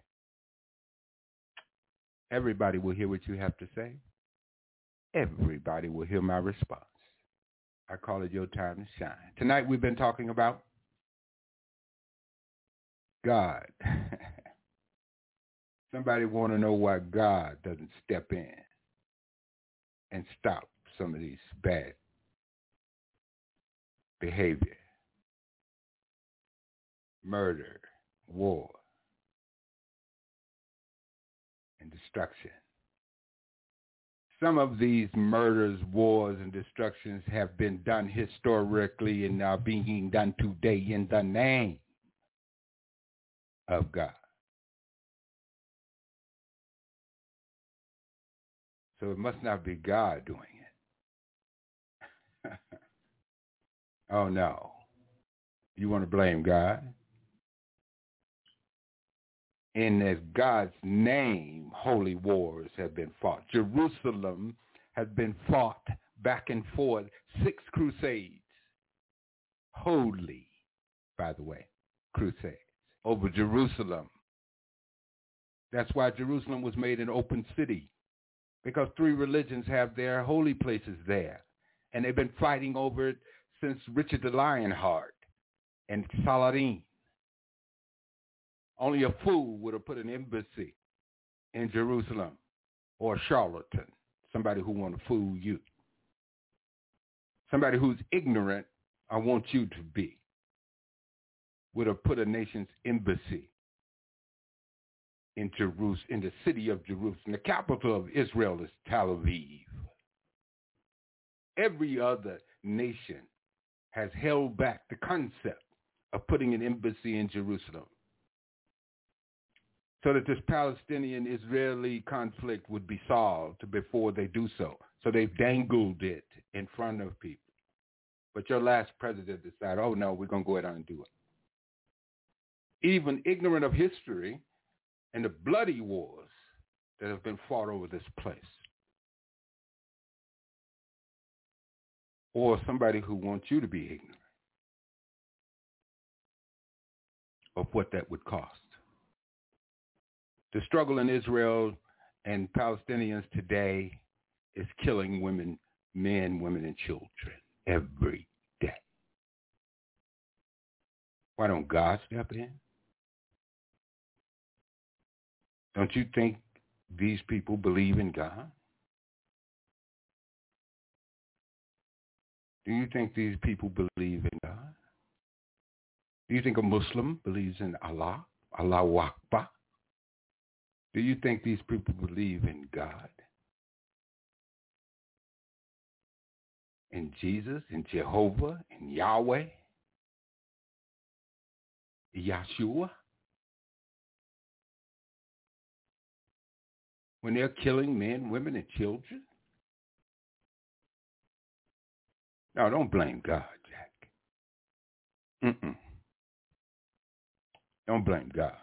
Everybody will hear what you have to say. Everybody will hear my response. I call it your time to shine. Tonight we've been talking about God. Somebody want to know why God doesn't step in and stop some of these bad behavior, murder, war, and destruction. Some of these murders, wars, and destructions have been done historically and are being done today in the name of God. So it must not be God doing it. Oh, no. You want to blame God? In God's name, holy wars have been fought. Jerusalem has been fought back and forth 6 crusades. Holy, by the way, crusades over Jerusalem. That's why Jerusalem was made an open city, because 3 religions have their holy places there. And they've been fighting over it since Richard the Lionheart and Saladin. Only a fool would have put an embassy in Jerusalem, or a charlatan, somebody who want to fool you. Somebody who's ignorant or wants you to be would have put a nation's embassy in Jerusalem, in the city of Jerusalem. The capital of Israel is Tel Aviv. Every other nation has held back the concept of putting an embassy in Jerusalem so that this Palestinian-Israeli conflict would be solved before they do so. So they've dangled it in front of people. But your last president decided, oh, no, we're going to go ahead and do it. Even ignorant of history and the bloody wars that have been fought over this place. Or somebody who wants you to be ignorant of what that would cost. The struggle in Israel and Palestinians today is killing women, men, women, and children every day. Why don't God step in? Don't you think these people believe in God? Do you think these people believe in God? Do you think a Muslim believes in Allah, Allahu Akbar? Do you think these people believe in God? In Jesus, in Jehovah, in Yahweh, Yahshua? When they're killing men, women, and children? No, don't blame God, Jack. Don't blame God.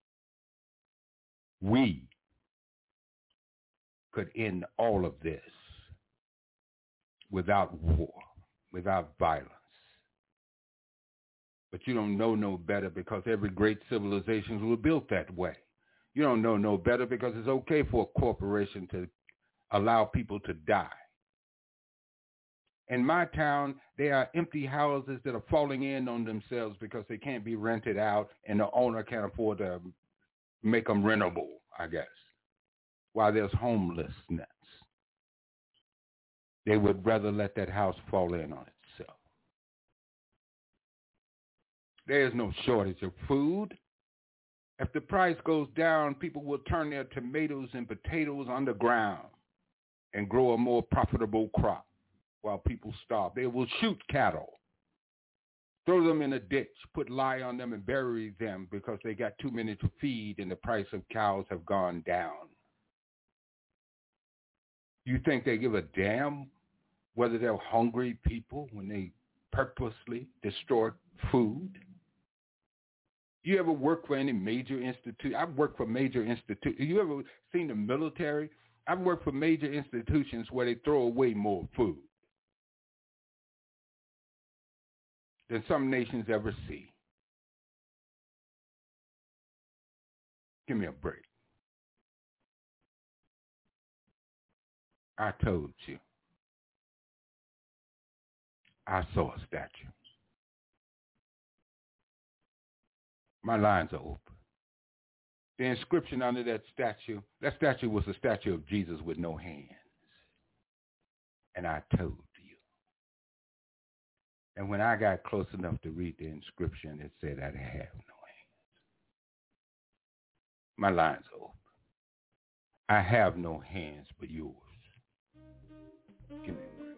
We could end all of this without war, without violence. But you don't know no better because every great civilization was built that way. You don't know no better because it's okay for a corporation to allow people to die. In my town, there are empty houses that are falling in on themselves because they can't be rented out and the owner can't afford to make them rentable, I guess, while there's homelessness. They would rather let that house fall in on itself. There is no shortage of food. If the price goes down, people will turn their tomatoes and potatoes underground and grow a more profitable crop while people starve. They will shoot cattle, throw them in a ditch, put lye on them and bury them because they got too many to feed and the price of cows have gone down. You think they give a damn whether they're hungry people when they purposely destroy food? You ever work for any major institute? I've worked for major institutions. You ever seen the military? I've worked for major institutions where they throw away more food than some nations ever see. Give me a break. I told you. I saw a statue. My lines are open. The inscription under that statue was a statue of Jesus with no hands. And I told you. And when I got close enough to read the inscription, it said I have no hands. My lines are open. I have no hands but yours. Give me a word.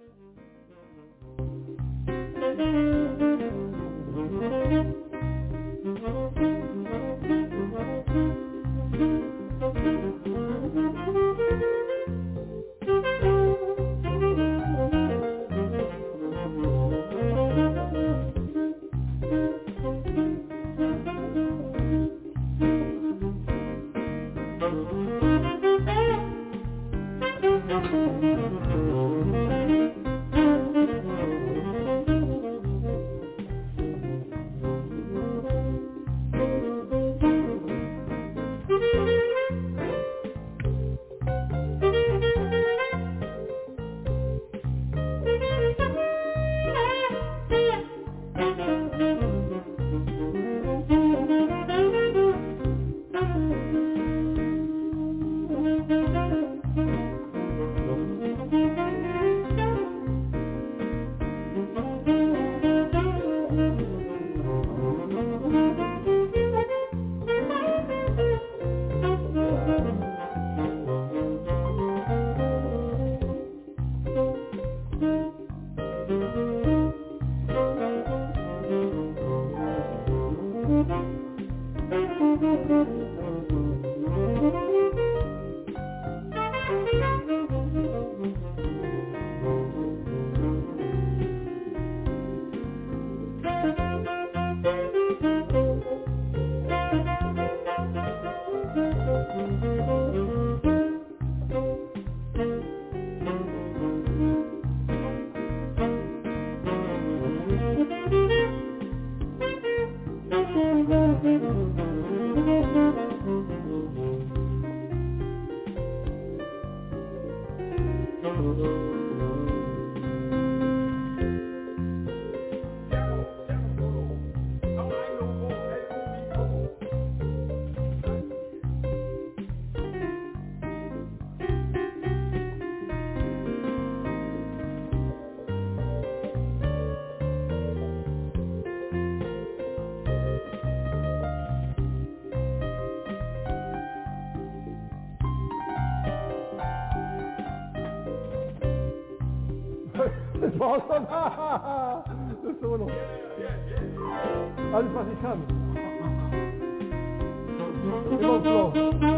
Das war's dann. Das ist immer noch. Alles, was ich kann. Immer Flow.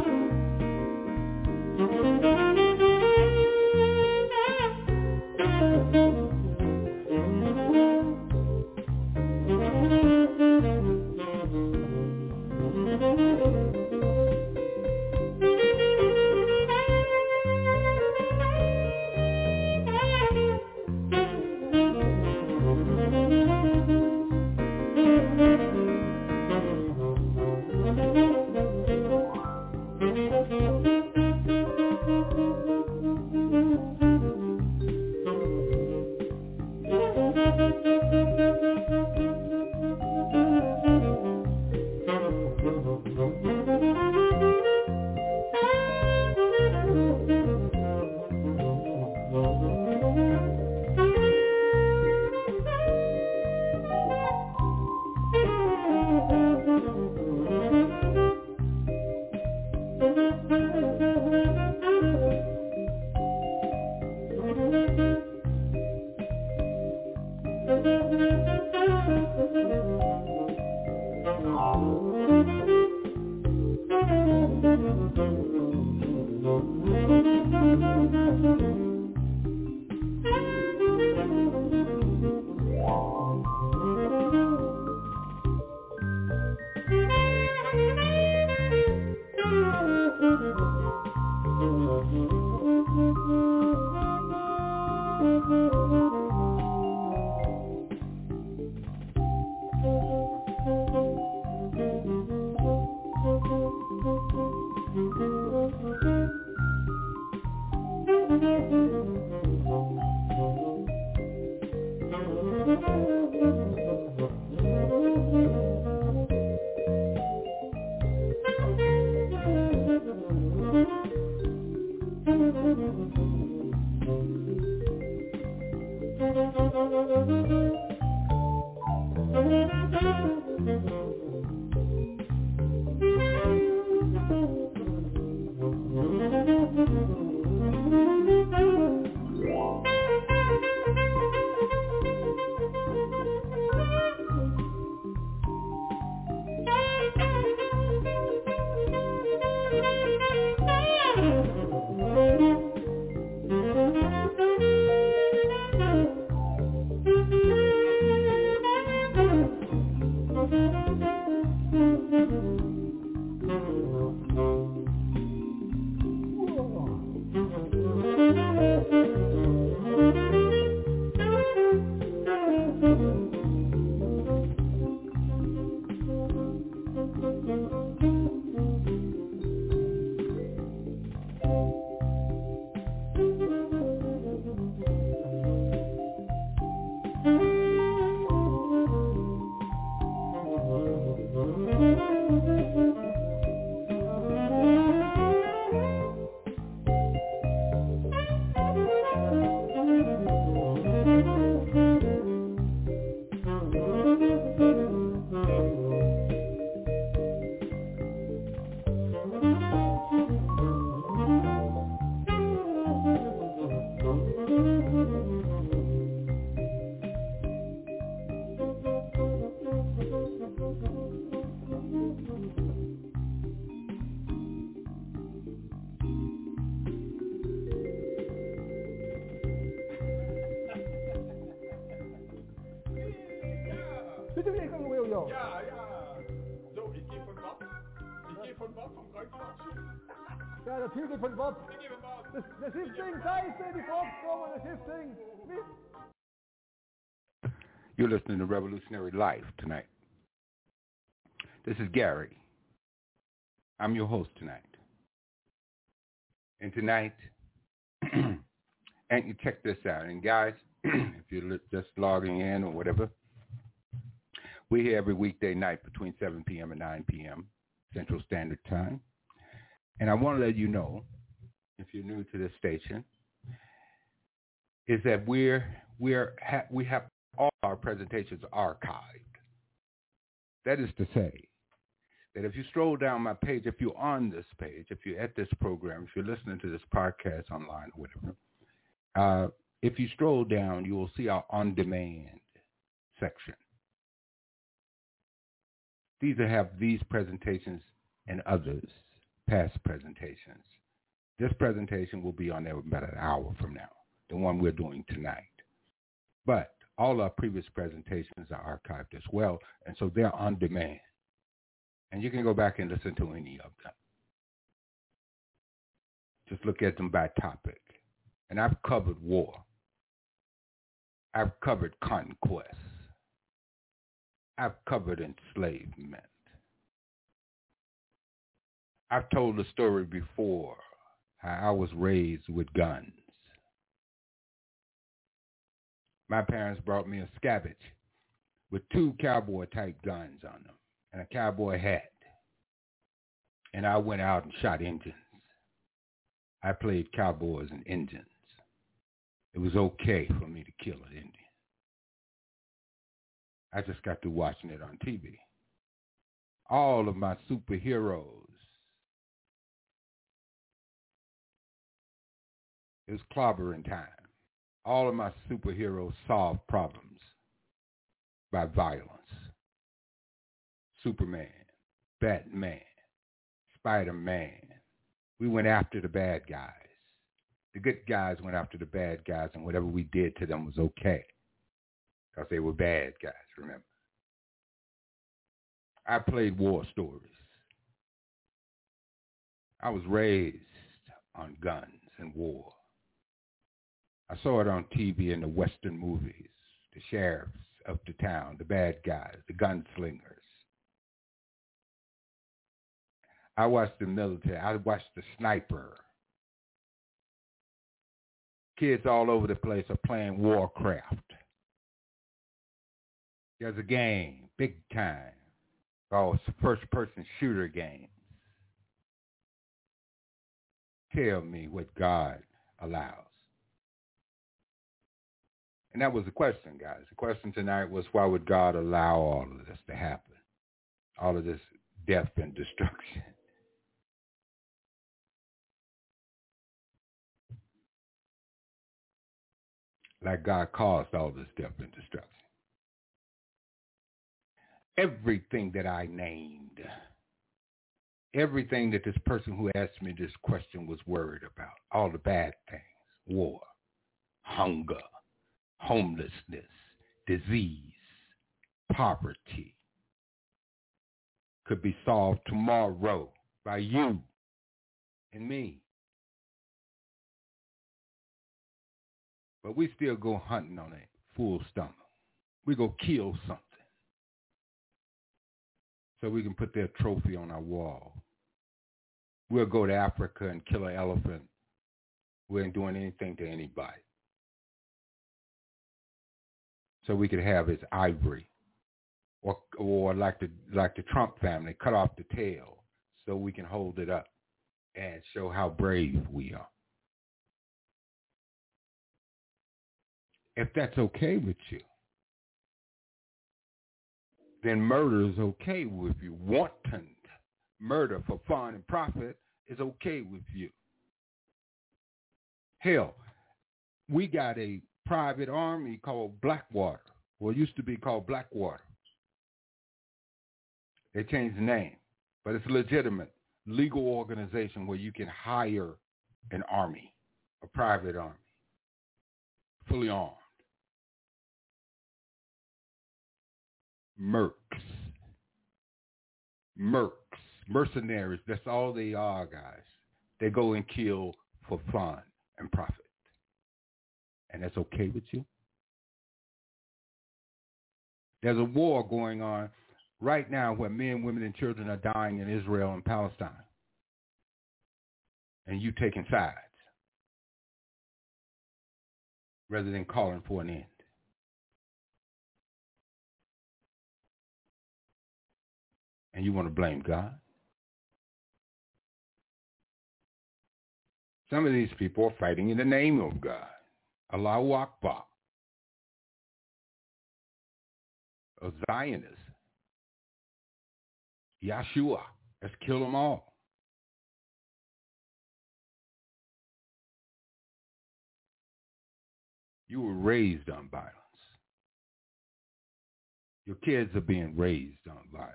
Bitte wieder kommen, Jojo. Ja, ja. So, ich gehe von Bord. Von Bord vom Kreuzfahrtschiff. Ja, der Typ geht von Bord. Ich gehe von Bord. Das Schiff singt, Scheiße, die Frau kommen, das Schiff singt. Mist. You're listening to Revolutionary Life tonight. This is Gary. I'm your host tonight. And tonight, and you check this out. And guys, if you're just logging in or whatever, we're here every weekday night between 7 p.m. and 9 p.m. Central Standard Time. And I want to let you know, if you're new to this station, is that we have all our presentations archived. That is to say that if you stroll down my page, if you're on this page, if you're at this program, if you're listening to this podcast online or whatever, If you stroll down, you will see our on-demand section. These have these presentations and others, past presentations. This presentation will be on there about an hour from now, the one we're doing tonight. But all our previous presentations are archived as well, and so they're on demand. And you can go back and listen to any of them. Just look at them by topic. And I've covered war. I've covered conquest. I've covered enslavement. I've told the story before how I was raised with guns. My parents brought me a scabbage with 2 cowboy-type guns on them and a cowboy hat. And I went out and shot Indians. I played cowboys and Indians. It was okay for me to kill an Indian. I just got to watching it on TV. All of my superheroes, it was clobbering time. All of my superheroes solved problems by violence. Superman, Batman, Spider-Man. We went after the bad guys. The good guys went after the bad guys, and whatever we did to them was okay because they were bad guys, remember. I played war stories. I was raised on guns and war. I saw it on TV in the Western movies, the sheriffs of the town, the bad guys, the gunslingers. I watched the military. I watched the sniper. Kids all over the place are playing Warcraft. There's a game, big time, called first-person shooter games. Tell me what God allows. And that was the question, guys. The question tonight was, why would God allow all of this to happen? All of this death and destruction. Like God caused all this death and destruction. Everything that I named, everything that this person who asked me this question was worried about, all the bad things, war, hunger, homelessness, disease, poverty, could be solved tomorrow by you and me. But we still go hunting on a full stomach. We go kill something so we can put their trophy on our wall. We'll go to Africa and kill an elephant. We ain't doing anything to anybody. So we could have his ivory. Or like the Trump family, cut off the tail so we can hold it up and show how brave we are. If that's okay with you, then murder is okay with you. Wanton murder for fun and profit is okay with you. Hell, we got a private army called Blackwater. Well, it used to be called Blackwater. They changed the name, but it's a legitimate legal organization where you can hire an army, a private army, fully armed. Mercenaries, that's all they are, guys. They go and kill for fun and profit. And that's okay with you? There's a war going on right now where men, women, and children are dying in Israel and Palestine. And you taking sides rather than calling for an end. And you want to blame God? Some of these people are fighting in the name of God. Allahu Akbar. A Zionist. Yeshua. Let's kill them all. You were raised on violence. Your kids are being raised on violence.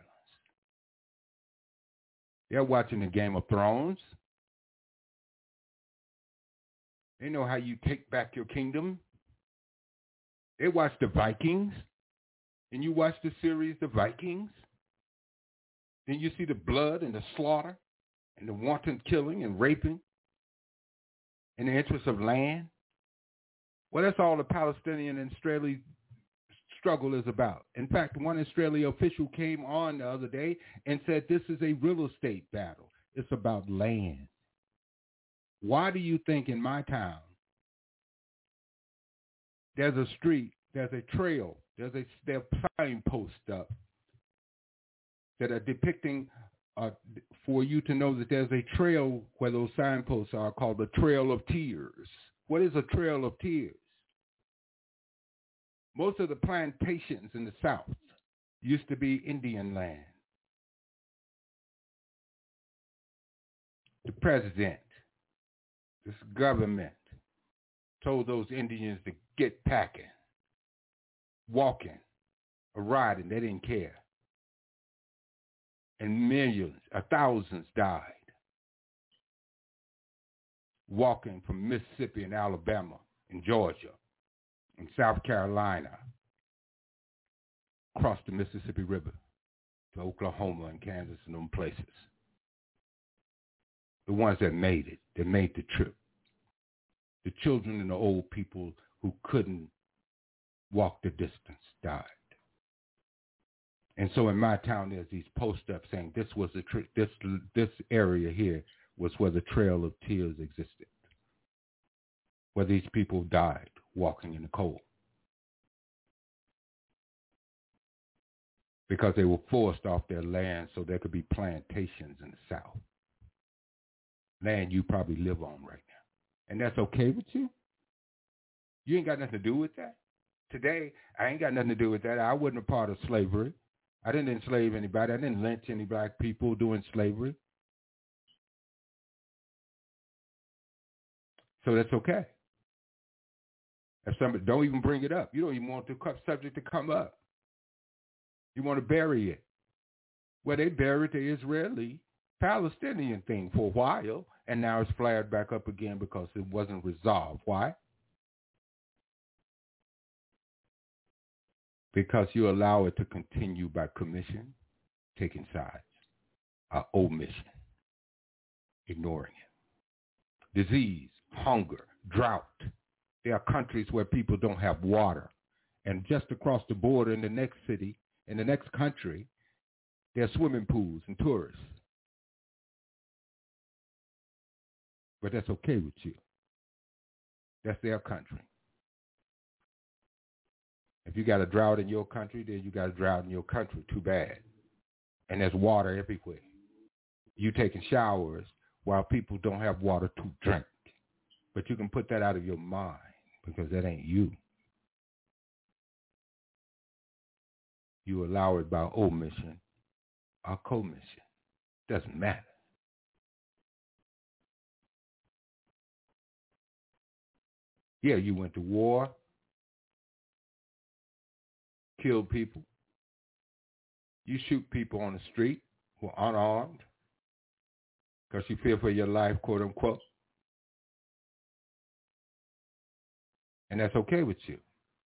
They're watching the Game of Thrones. They know how you take back your kingdom. They watch the Vikings, and you watch the series The Vikings. Then you see the blood and the slaughter and the wanton killing and raping in the interest of land. Well, that's all the Palestinian and Israeli struggle is about. In fact, one Israeli official came on the other day and said this is a real estate battle. It's about land. Why do you think in my town there's a street, there's a trail, there's a signpost up that are depicting for you to know that there's a trail where those signposts are called the Trail of Tears. What is a Trail of Tears? Most of the plantations in the South used to be Indian land. The president, this government, told those Indians to get packing, walking, or riding. They didn't care. And millions, thousands died walking from Mississippi and Alabama and Georgia and South Carolina across the Mississippi River to Oklahoma and Kansas and them places. The ones that made it, that made the trip. The children and the old people who couldn't walk the distance died. And so in my town, there's these post-ups saying this was this area here was where the Trail of Tears existed, where these people died walking in the cold because they were forced off their land so there could be plantations in the South, land you probably live on right now. And that's okay with you? You ain't got nothing to do with that? Today, I ain't got nothing to do with that. I wasn't a part of slavery. I didn't enslave anybody. I didn't lynch any black people doing slavery. So that's okay. If somebody, don't even bring it up. You don't even want the subject to come up. You want to bury it. Well, they buried the Israeli-Palestinian thing for a while, and now it's flared back up again because it wasn't resolved. Why? Because you allow it to continue by commission, taking sides, omission, ignoring it. Disease, hunger, drought. There are countries where people don't have water. And just across the border in the next city, in the next country, there are swimming pools and tourists. But that's okay with you. That's their country. If you got a drought in your country, then you got a drought in your country. Too bad. And there's water everywhere. You taking showers while people don't have water to drink. But you can put that out of your mind because that ain't you. You allow it by omission or commission. Doesn't matter. Yeah, you went to war, killed people. You shoot people on the street who are unarmed because you fear for your life, quote unquote. And that's okay with you.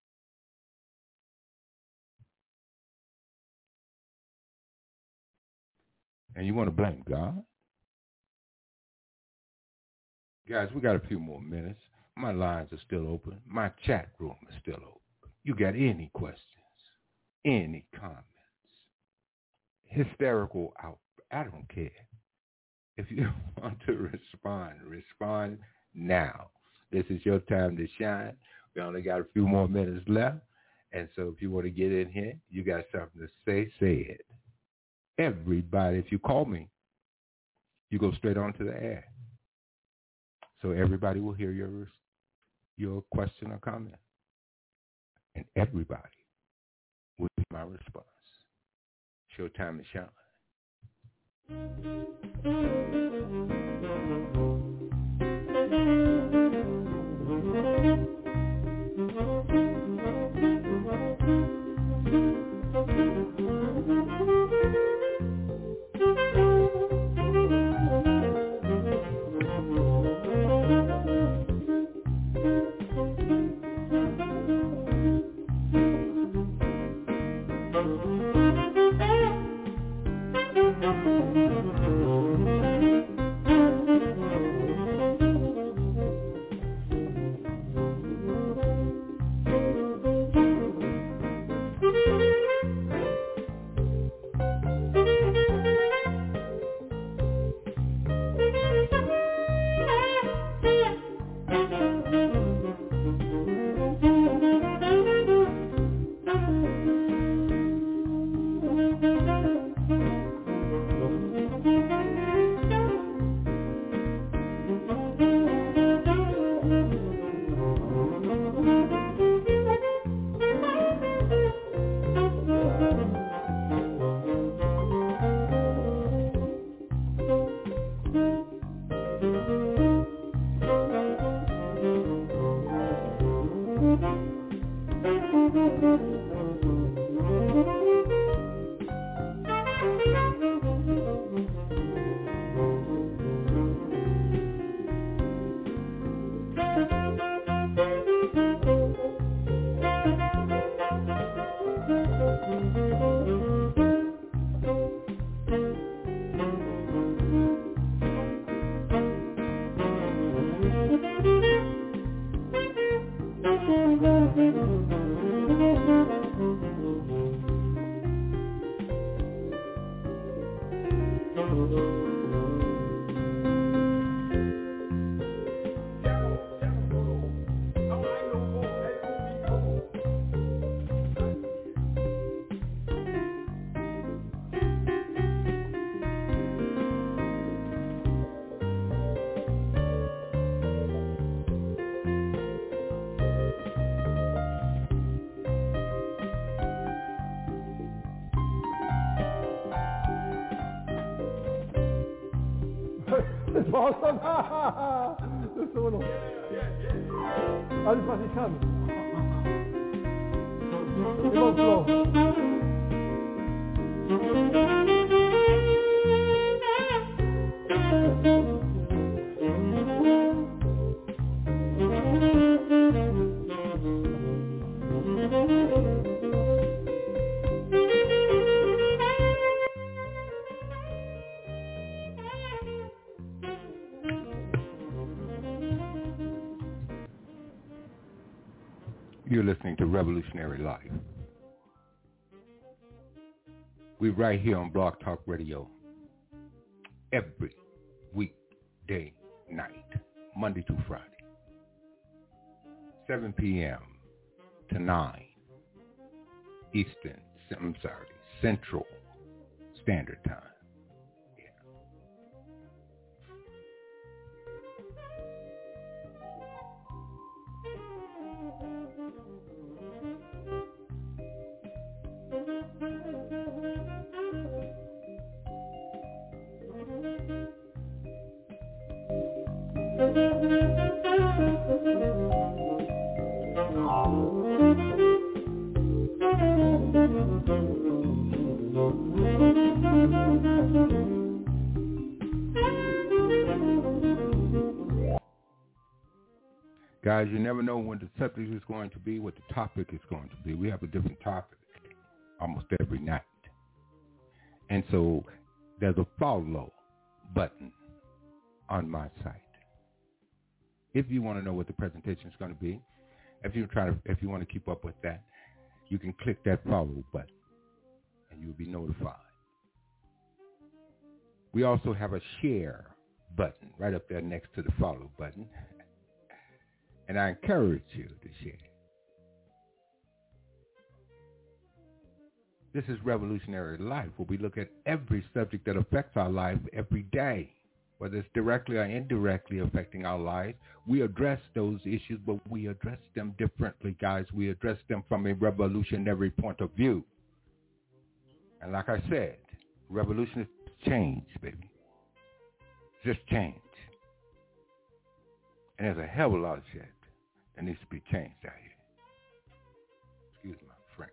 And you want to blame God? Guys, we got a few more minutes. My lines are still open. My chat room is still open. You got any questions, any comments, hysterical out? I don't care. If you want to respond now. This is your time to shine. We only got a few more minutes left. And so if you want to get in here, you got something to say it. Everybody, if you call me, you go straight onto the air. So everybody will hear your question or comment. And everybody will hear my response. It's your time to shine. It's awesome. Just a little. I just want you coming. It won't flow. You're listening to Revolutionary Life. We're right here on Blog Talk Radio every weekday night, Monday through Friday, 7 p.m. to 9 Central Standard Time. Guys, you never know when the subject is going to be, what the topic is going to be. We have a different topic almost every night. And so there's a follow button on my site. If you want to know what the presentation is going to be, if you want to keep up with that, you can click that follow button and you'll be notified. We also have a share button right up there next to the follow button. And I encourage you to share. This is Revolutionary Life, where we look at every subject that affects our life every day, whether it's directly or indirectly affecting our lives. We address those issues, but we address them differently, guys. We address them from a revolutionary point of view. And like I said, revolution is change, baby. Just change. And there's a hell of a lot of shit that needs to be changed out here. Excuse my French.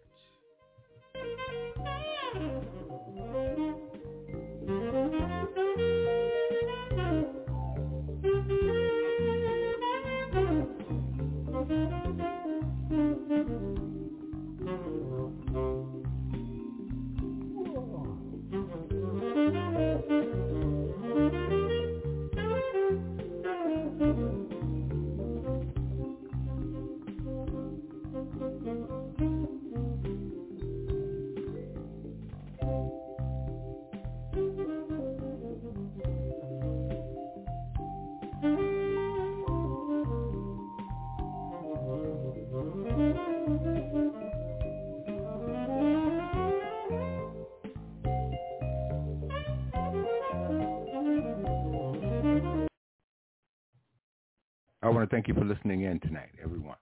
I want to thank you for listening in tonight, everyone.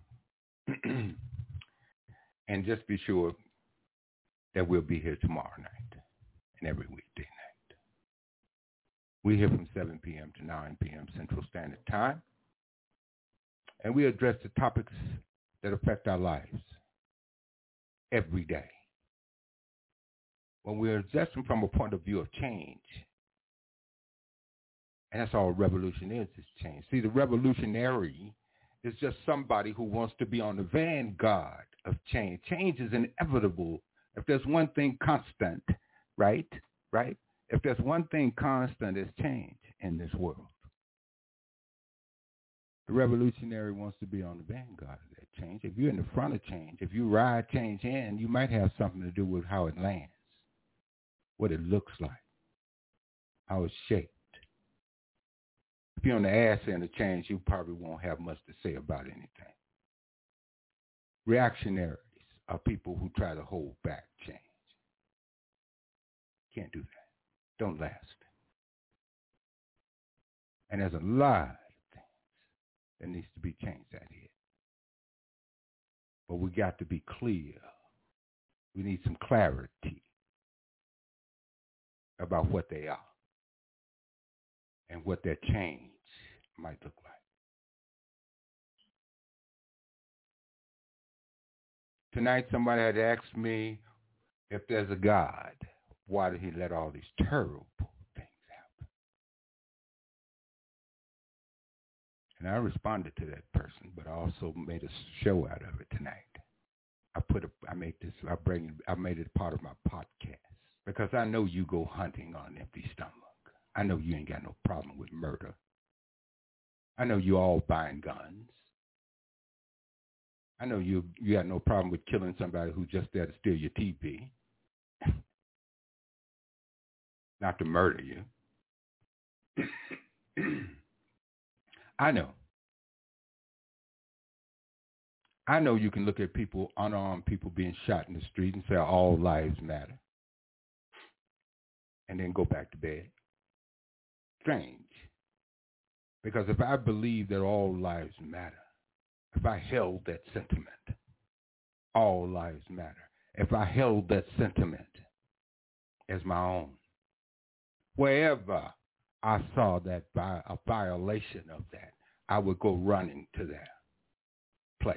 And just be sure that we'll be here tomorrow night and every weekday night. We're here from 7 p.m. to 9 p.m. Central Standard Time. And we address the topics that affect our lives every day. When we address them from a point of view of change, and that's all revolution is change. See, the revolutionary is just somebody who wants to be on the vanguard of change. Change is inevitable. If there's one thing constant, right? If there's one thing constant, it's change in this world. The revolutionary wants to be on the vanguard of that change. If you're in the front of change, if you ride change in, you might have something to do with how it lands, what it looks like, how it's shaped. If you're on the ass end of change, you probably won't have much to say about anything. Reactionaries are people who try to hold back change. Can't do that. Don't last. And there's a lot of things that needs to be changed out here. But we got to be clear. We need some clarity about what they are and what their change might look like. Tonight, somebody had asked me, if there's a God, why did he let all these terrible things happen? And I responded to that person, but I also made a show out of it tonight. I made it part of my podcast because I know you go hunting on an empty stomach. I know you ain't got no problem with murder. I know you all buying guns. I know you got no problem with killing somebody who's just there to steal your TV. Not to murder you. I know. I know you can look at people, unarmed people being shot in the street and say all lives matter. And then go back to bed. Strange. Because if I believe that all lives matter, if I held that sentiment, all lives matter. If I held that sentiment as my own, wherever I saw that a violation of that, I would go running to that place.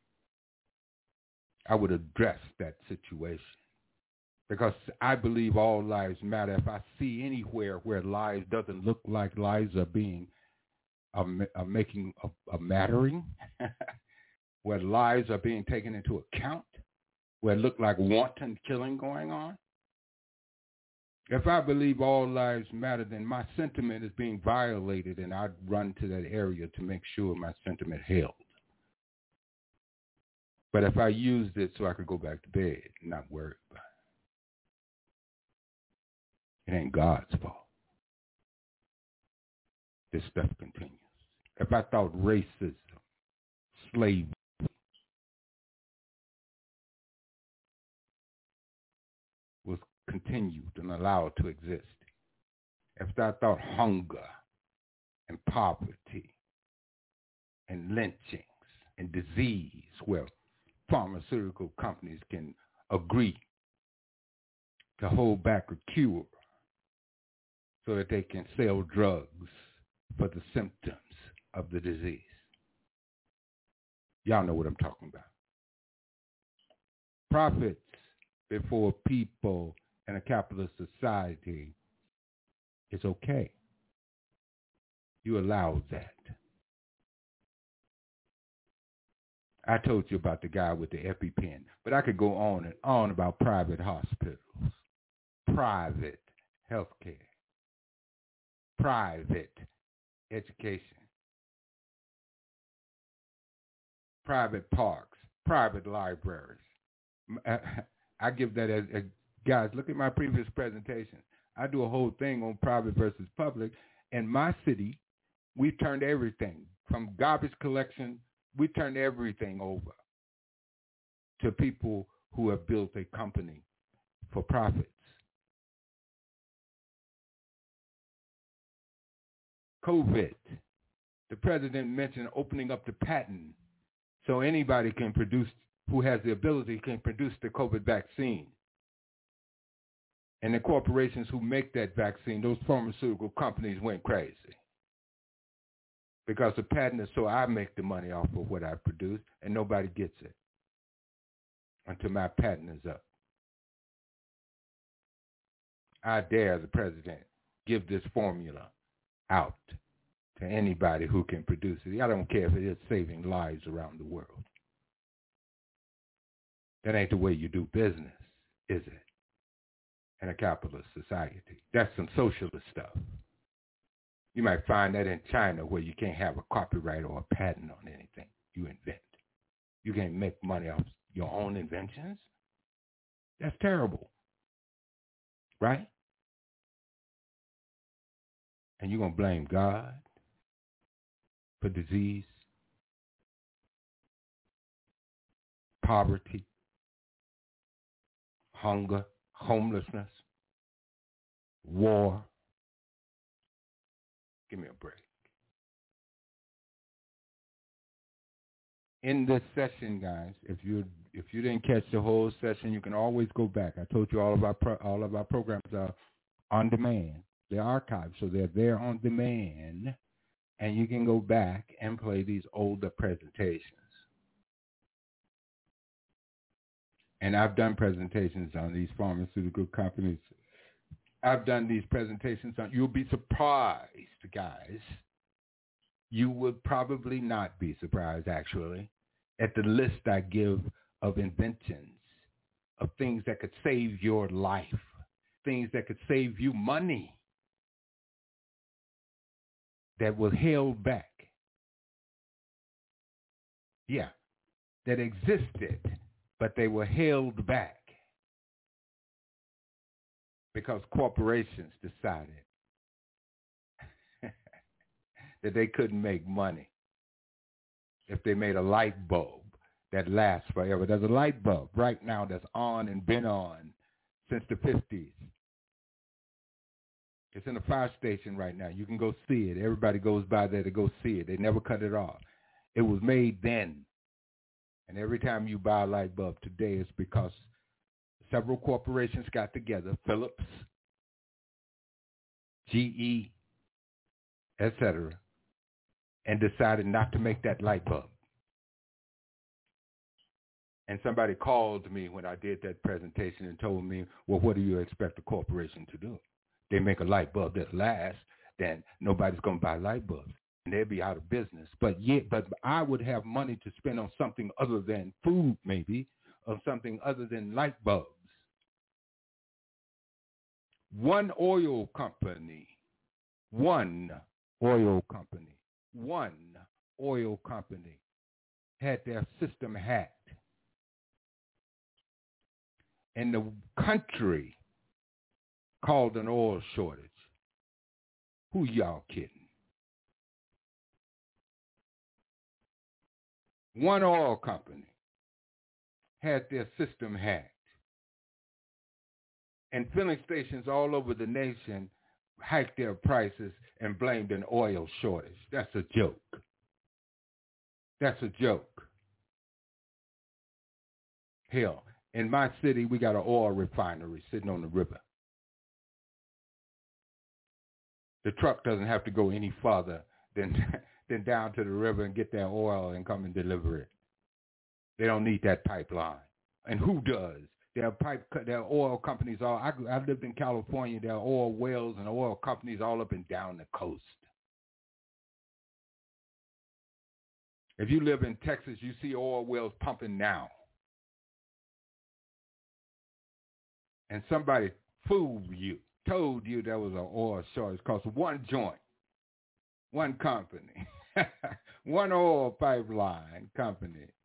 I would address that situation because I believe all lives matter. If I see anywhere where lives doesn't look like lives are being making a mattering, where lives are being taken into account, where it look like wanton killing going on. If I believe all lives matter, then my sentiment is being violated, and I'd run to that area to make sure my sentiment held. But if I used it so I could go back to bed and not worry about it, it ain't God's fault. This stuff continues. If I thought racism, slavery, was continued and allowed to exist, if I thought hunger and poverty and lynchings and disease, where pharmaceutical companies can agree to hold back a cure so that they can sell drugs for the symptoms of the disease. Y'all know what I'm talking about. Profits before people in a capitalist society is okay. You allow that. I told you about the guy with the EpiPen, but I could go on and on about private hospitals, private healthcare, private education, private parks, private libraries. I give that as guys, look at my previous presentation. I do a whole thing on private versus public. In my city, we turned everything from garbage collection. We turned everything over to people who have built a company for profits. COVID, the president mentioned opening up the patent so anybody can produce, who has the ability can produce the COVID vaccine. And the corporations who make that vaccine, those pharmaceutical companies went crazy. Because the patent is so I make the money off of what I produce, and nobody gets it until my patent is up. I dare the president give this formula out to anybody who can produce it. I don't care if it is saving lives around the world. That ain't the way you do business, is it? In a capitalist society. That's some socialist stuff. You might find that in China where you can't have a copyright or a patent on anything you invent. You can't make money off your own inventions. That's terrible. Right? And you're going to blame God for disease, poverty, hunger, homelessness, war. Give me a break. In this session, guys, if you didn't catch the whole session, you can always go back. I told you all of our programs are on demand. They're archived, so they're there on demand, and you can go back and play these older presentations. And I've done presentations on these pharmaceutical companies. I've done these presentations on. You'll be surprised, guys. You would probably not be surprised, actually, at the list I give of inventions, of things that could save your life, things that could save you money, that were held back. Yeah, that existed, but they were held back because corporations decided that they couldn't make money if they made a light bulb that lasts forever. There's a light bulb right now that's on and been on since the 50s. It's in a fire station right now. You can go see it. Everybody goes by there to go see it. They never cut it off. It was made then. And every time you buy a light bulb today, it's because several corporations got together, Philips, GE, etc., and decided not to make that light bulb. And somebody called me when I did that presentation and told me, well, what do you expect a corporation to do? They make a light bulb that lasts, then nobody's going to buy light bulbs, and they'll be out of business. But I would have money to spend on something other than food, maybe, or something other than light bulbs. One oil company had their system hacked. And the country called an oil shortage. Who y'all kidding? One oil company had their system hacked. And filling stations all over the nation hiked their prices and blamed an oil shortage. That's a joke. That's a joke. Hell, in my city, we got an oil refinery sitting on the river. The truck doesn't have to go any farther than down to the river and get their oil and come and deliver it. They don't need that pipeline. And who does? There are oil companies I lived in California. There are oil wells and oil companies all up and down the coast. If you live in Texas, you see oil wells pumping now. And somebody fooled you, told you there was an oil shortage because one joint, one company, one oil pipeline got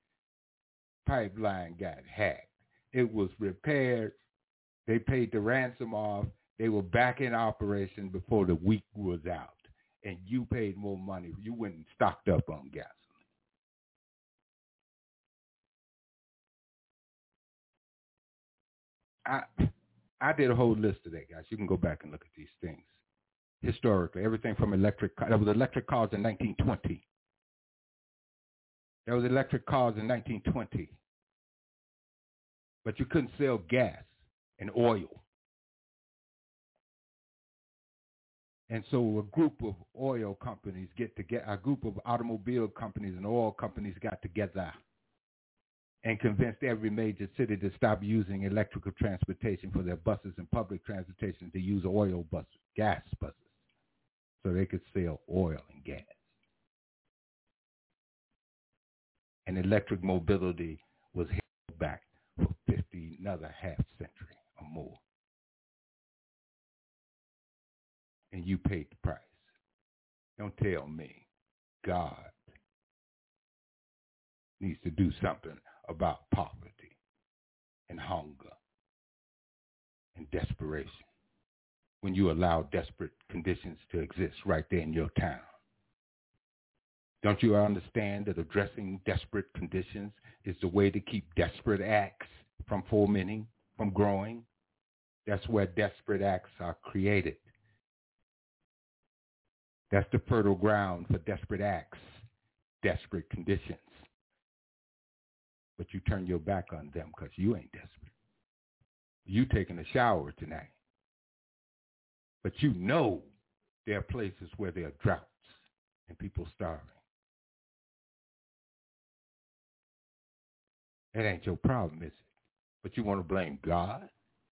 hacked. It was repaired. They paid the ransom off. They were back in operation before the week was out. And you paid more money. You went and stocked up on gasoline. I did a whole list today, guys. You can go back and look at these things. Historically, everything from electric cars. There was electric cars in 1920. There was electric cars in 1920. But you couldn't sell gas and oil. And so a group of oil companies a group of automobile companies and oil companies got together and convinced every major city to stop using electrical transportation for their buses and public transportation, to use oil buses, gas buses, so they could sell oil and gas. And electric mobility was held back for another half century or more. And you paid the price. Don't tell me God needs to do something about poverty and hunger and desperation when you allow desperate conditions to exist right there in your town? Don't you understand that addressing desperate conditions is the way to keep desperate acts from fomenting, from growing? That's where desperate acts are created. That's the fertile ground for desperate acts, desperate conditions. But you turn your back on them because you ain't desperate. You taking a shower tonight. But you know there are places where there are droughts and people starving. It ain't your problem, is it? But you want to blame God?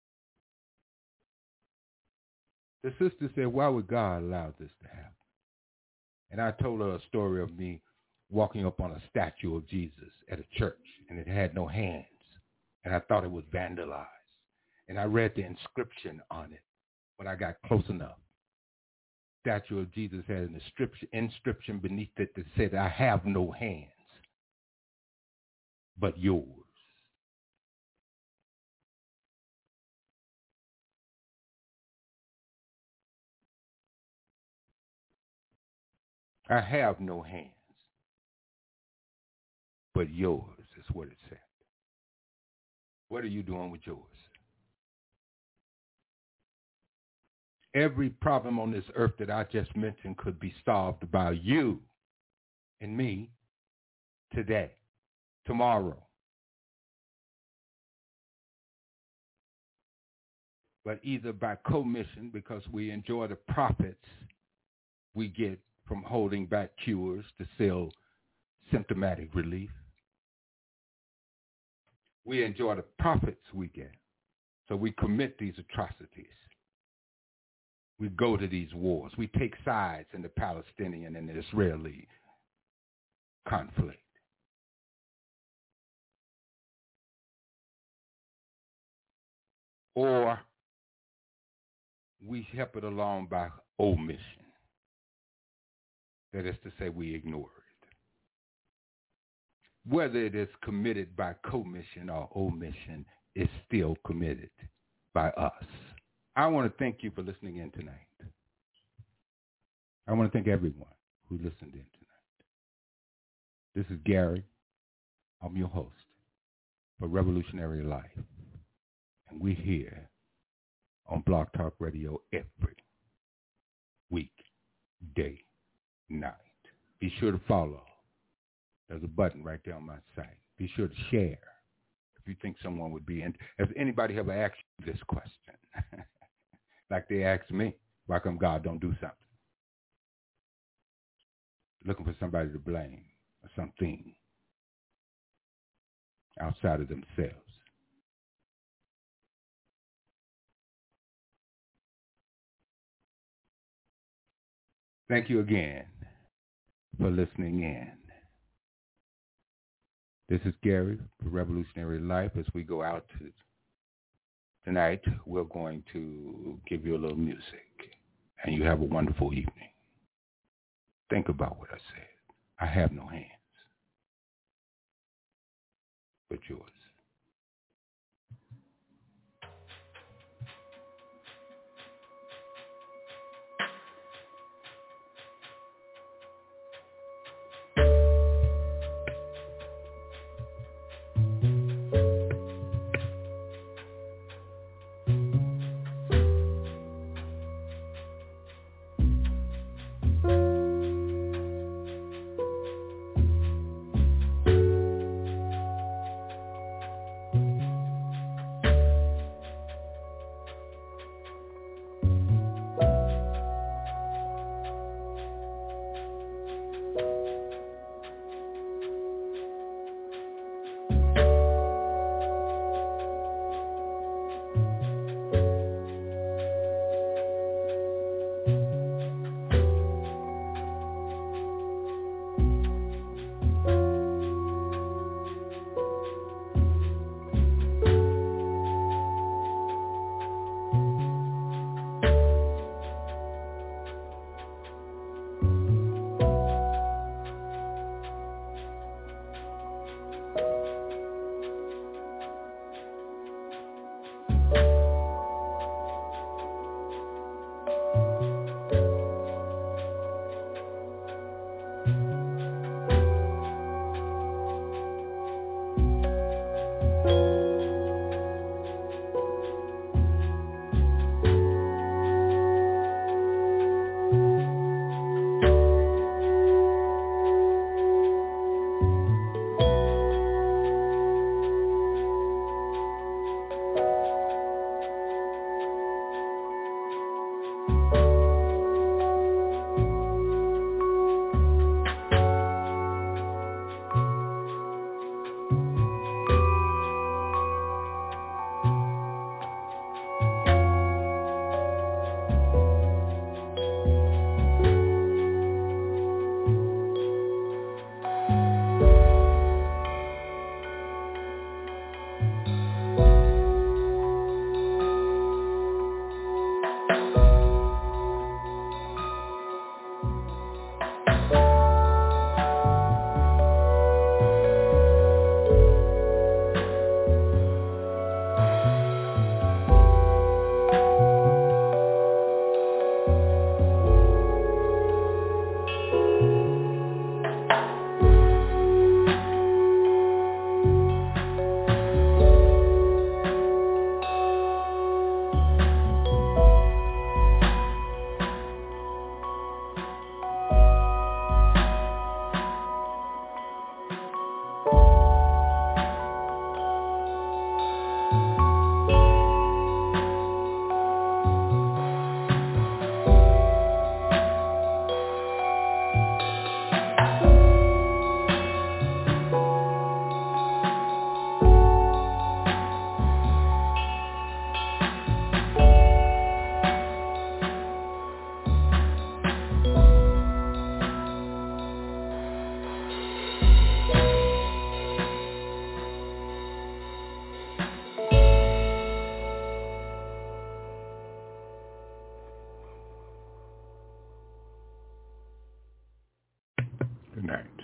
The sister said, why would God allow this to happen? And I told her a story of me walking up on a statue of Jesus at a church, and it had no hands. And I thought it was vandalized. And I read the inscription on it when I got close enough. The statue of Jesus had an inscription beneath it that said, I have no hands but yours. I have no hands but yours is what it said. What are you doing with yours? Every problem on this earth that I just mentioned could be solved by you and me today, tomorrow. But either by commission, because we enjoy the profits we get from holding back cures to sell symptomatic relief. We enjoy the profits we get. So we commit these atrocities. We go to these wars. We take sides in the Palestinian and the Israeli conflict. Or we help it along by omission. That is to say, we ignore it. Whether it is committed by commission or omission, it's still committed by us. I want to thank you for listening in tonight. I want to thank everyone who listened in tonight. This is Gary. I'm your host for Revolutionary Life. And we're here on Blog Talk Radio every week, day, night. Be sure to follow. There's a button right there on my site. Be sure to share if you think someone would be in. Has anybody ever asked you this question? Like they asked me, why come God don't do something? Looking for somebody to blame or something outside of themselves. Thank you again for listening in. This is Gary for Revolutionary Life. As we go out tonight, we're going to give you a little music, and you have a wonderful evening. Think about what I said. I have no hands but yours. Good night.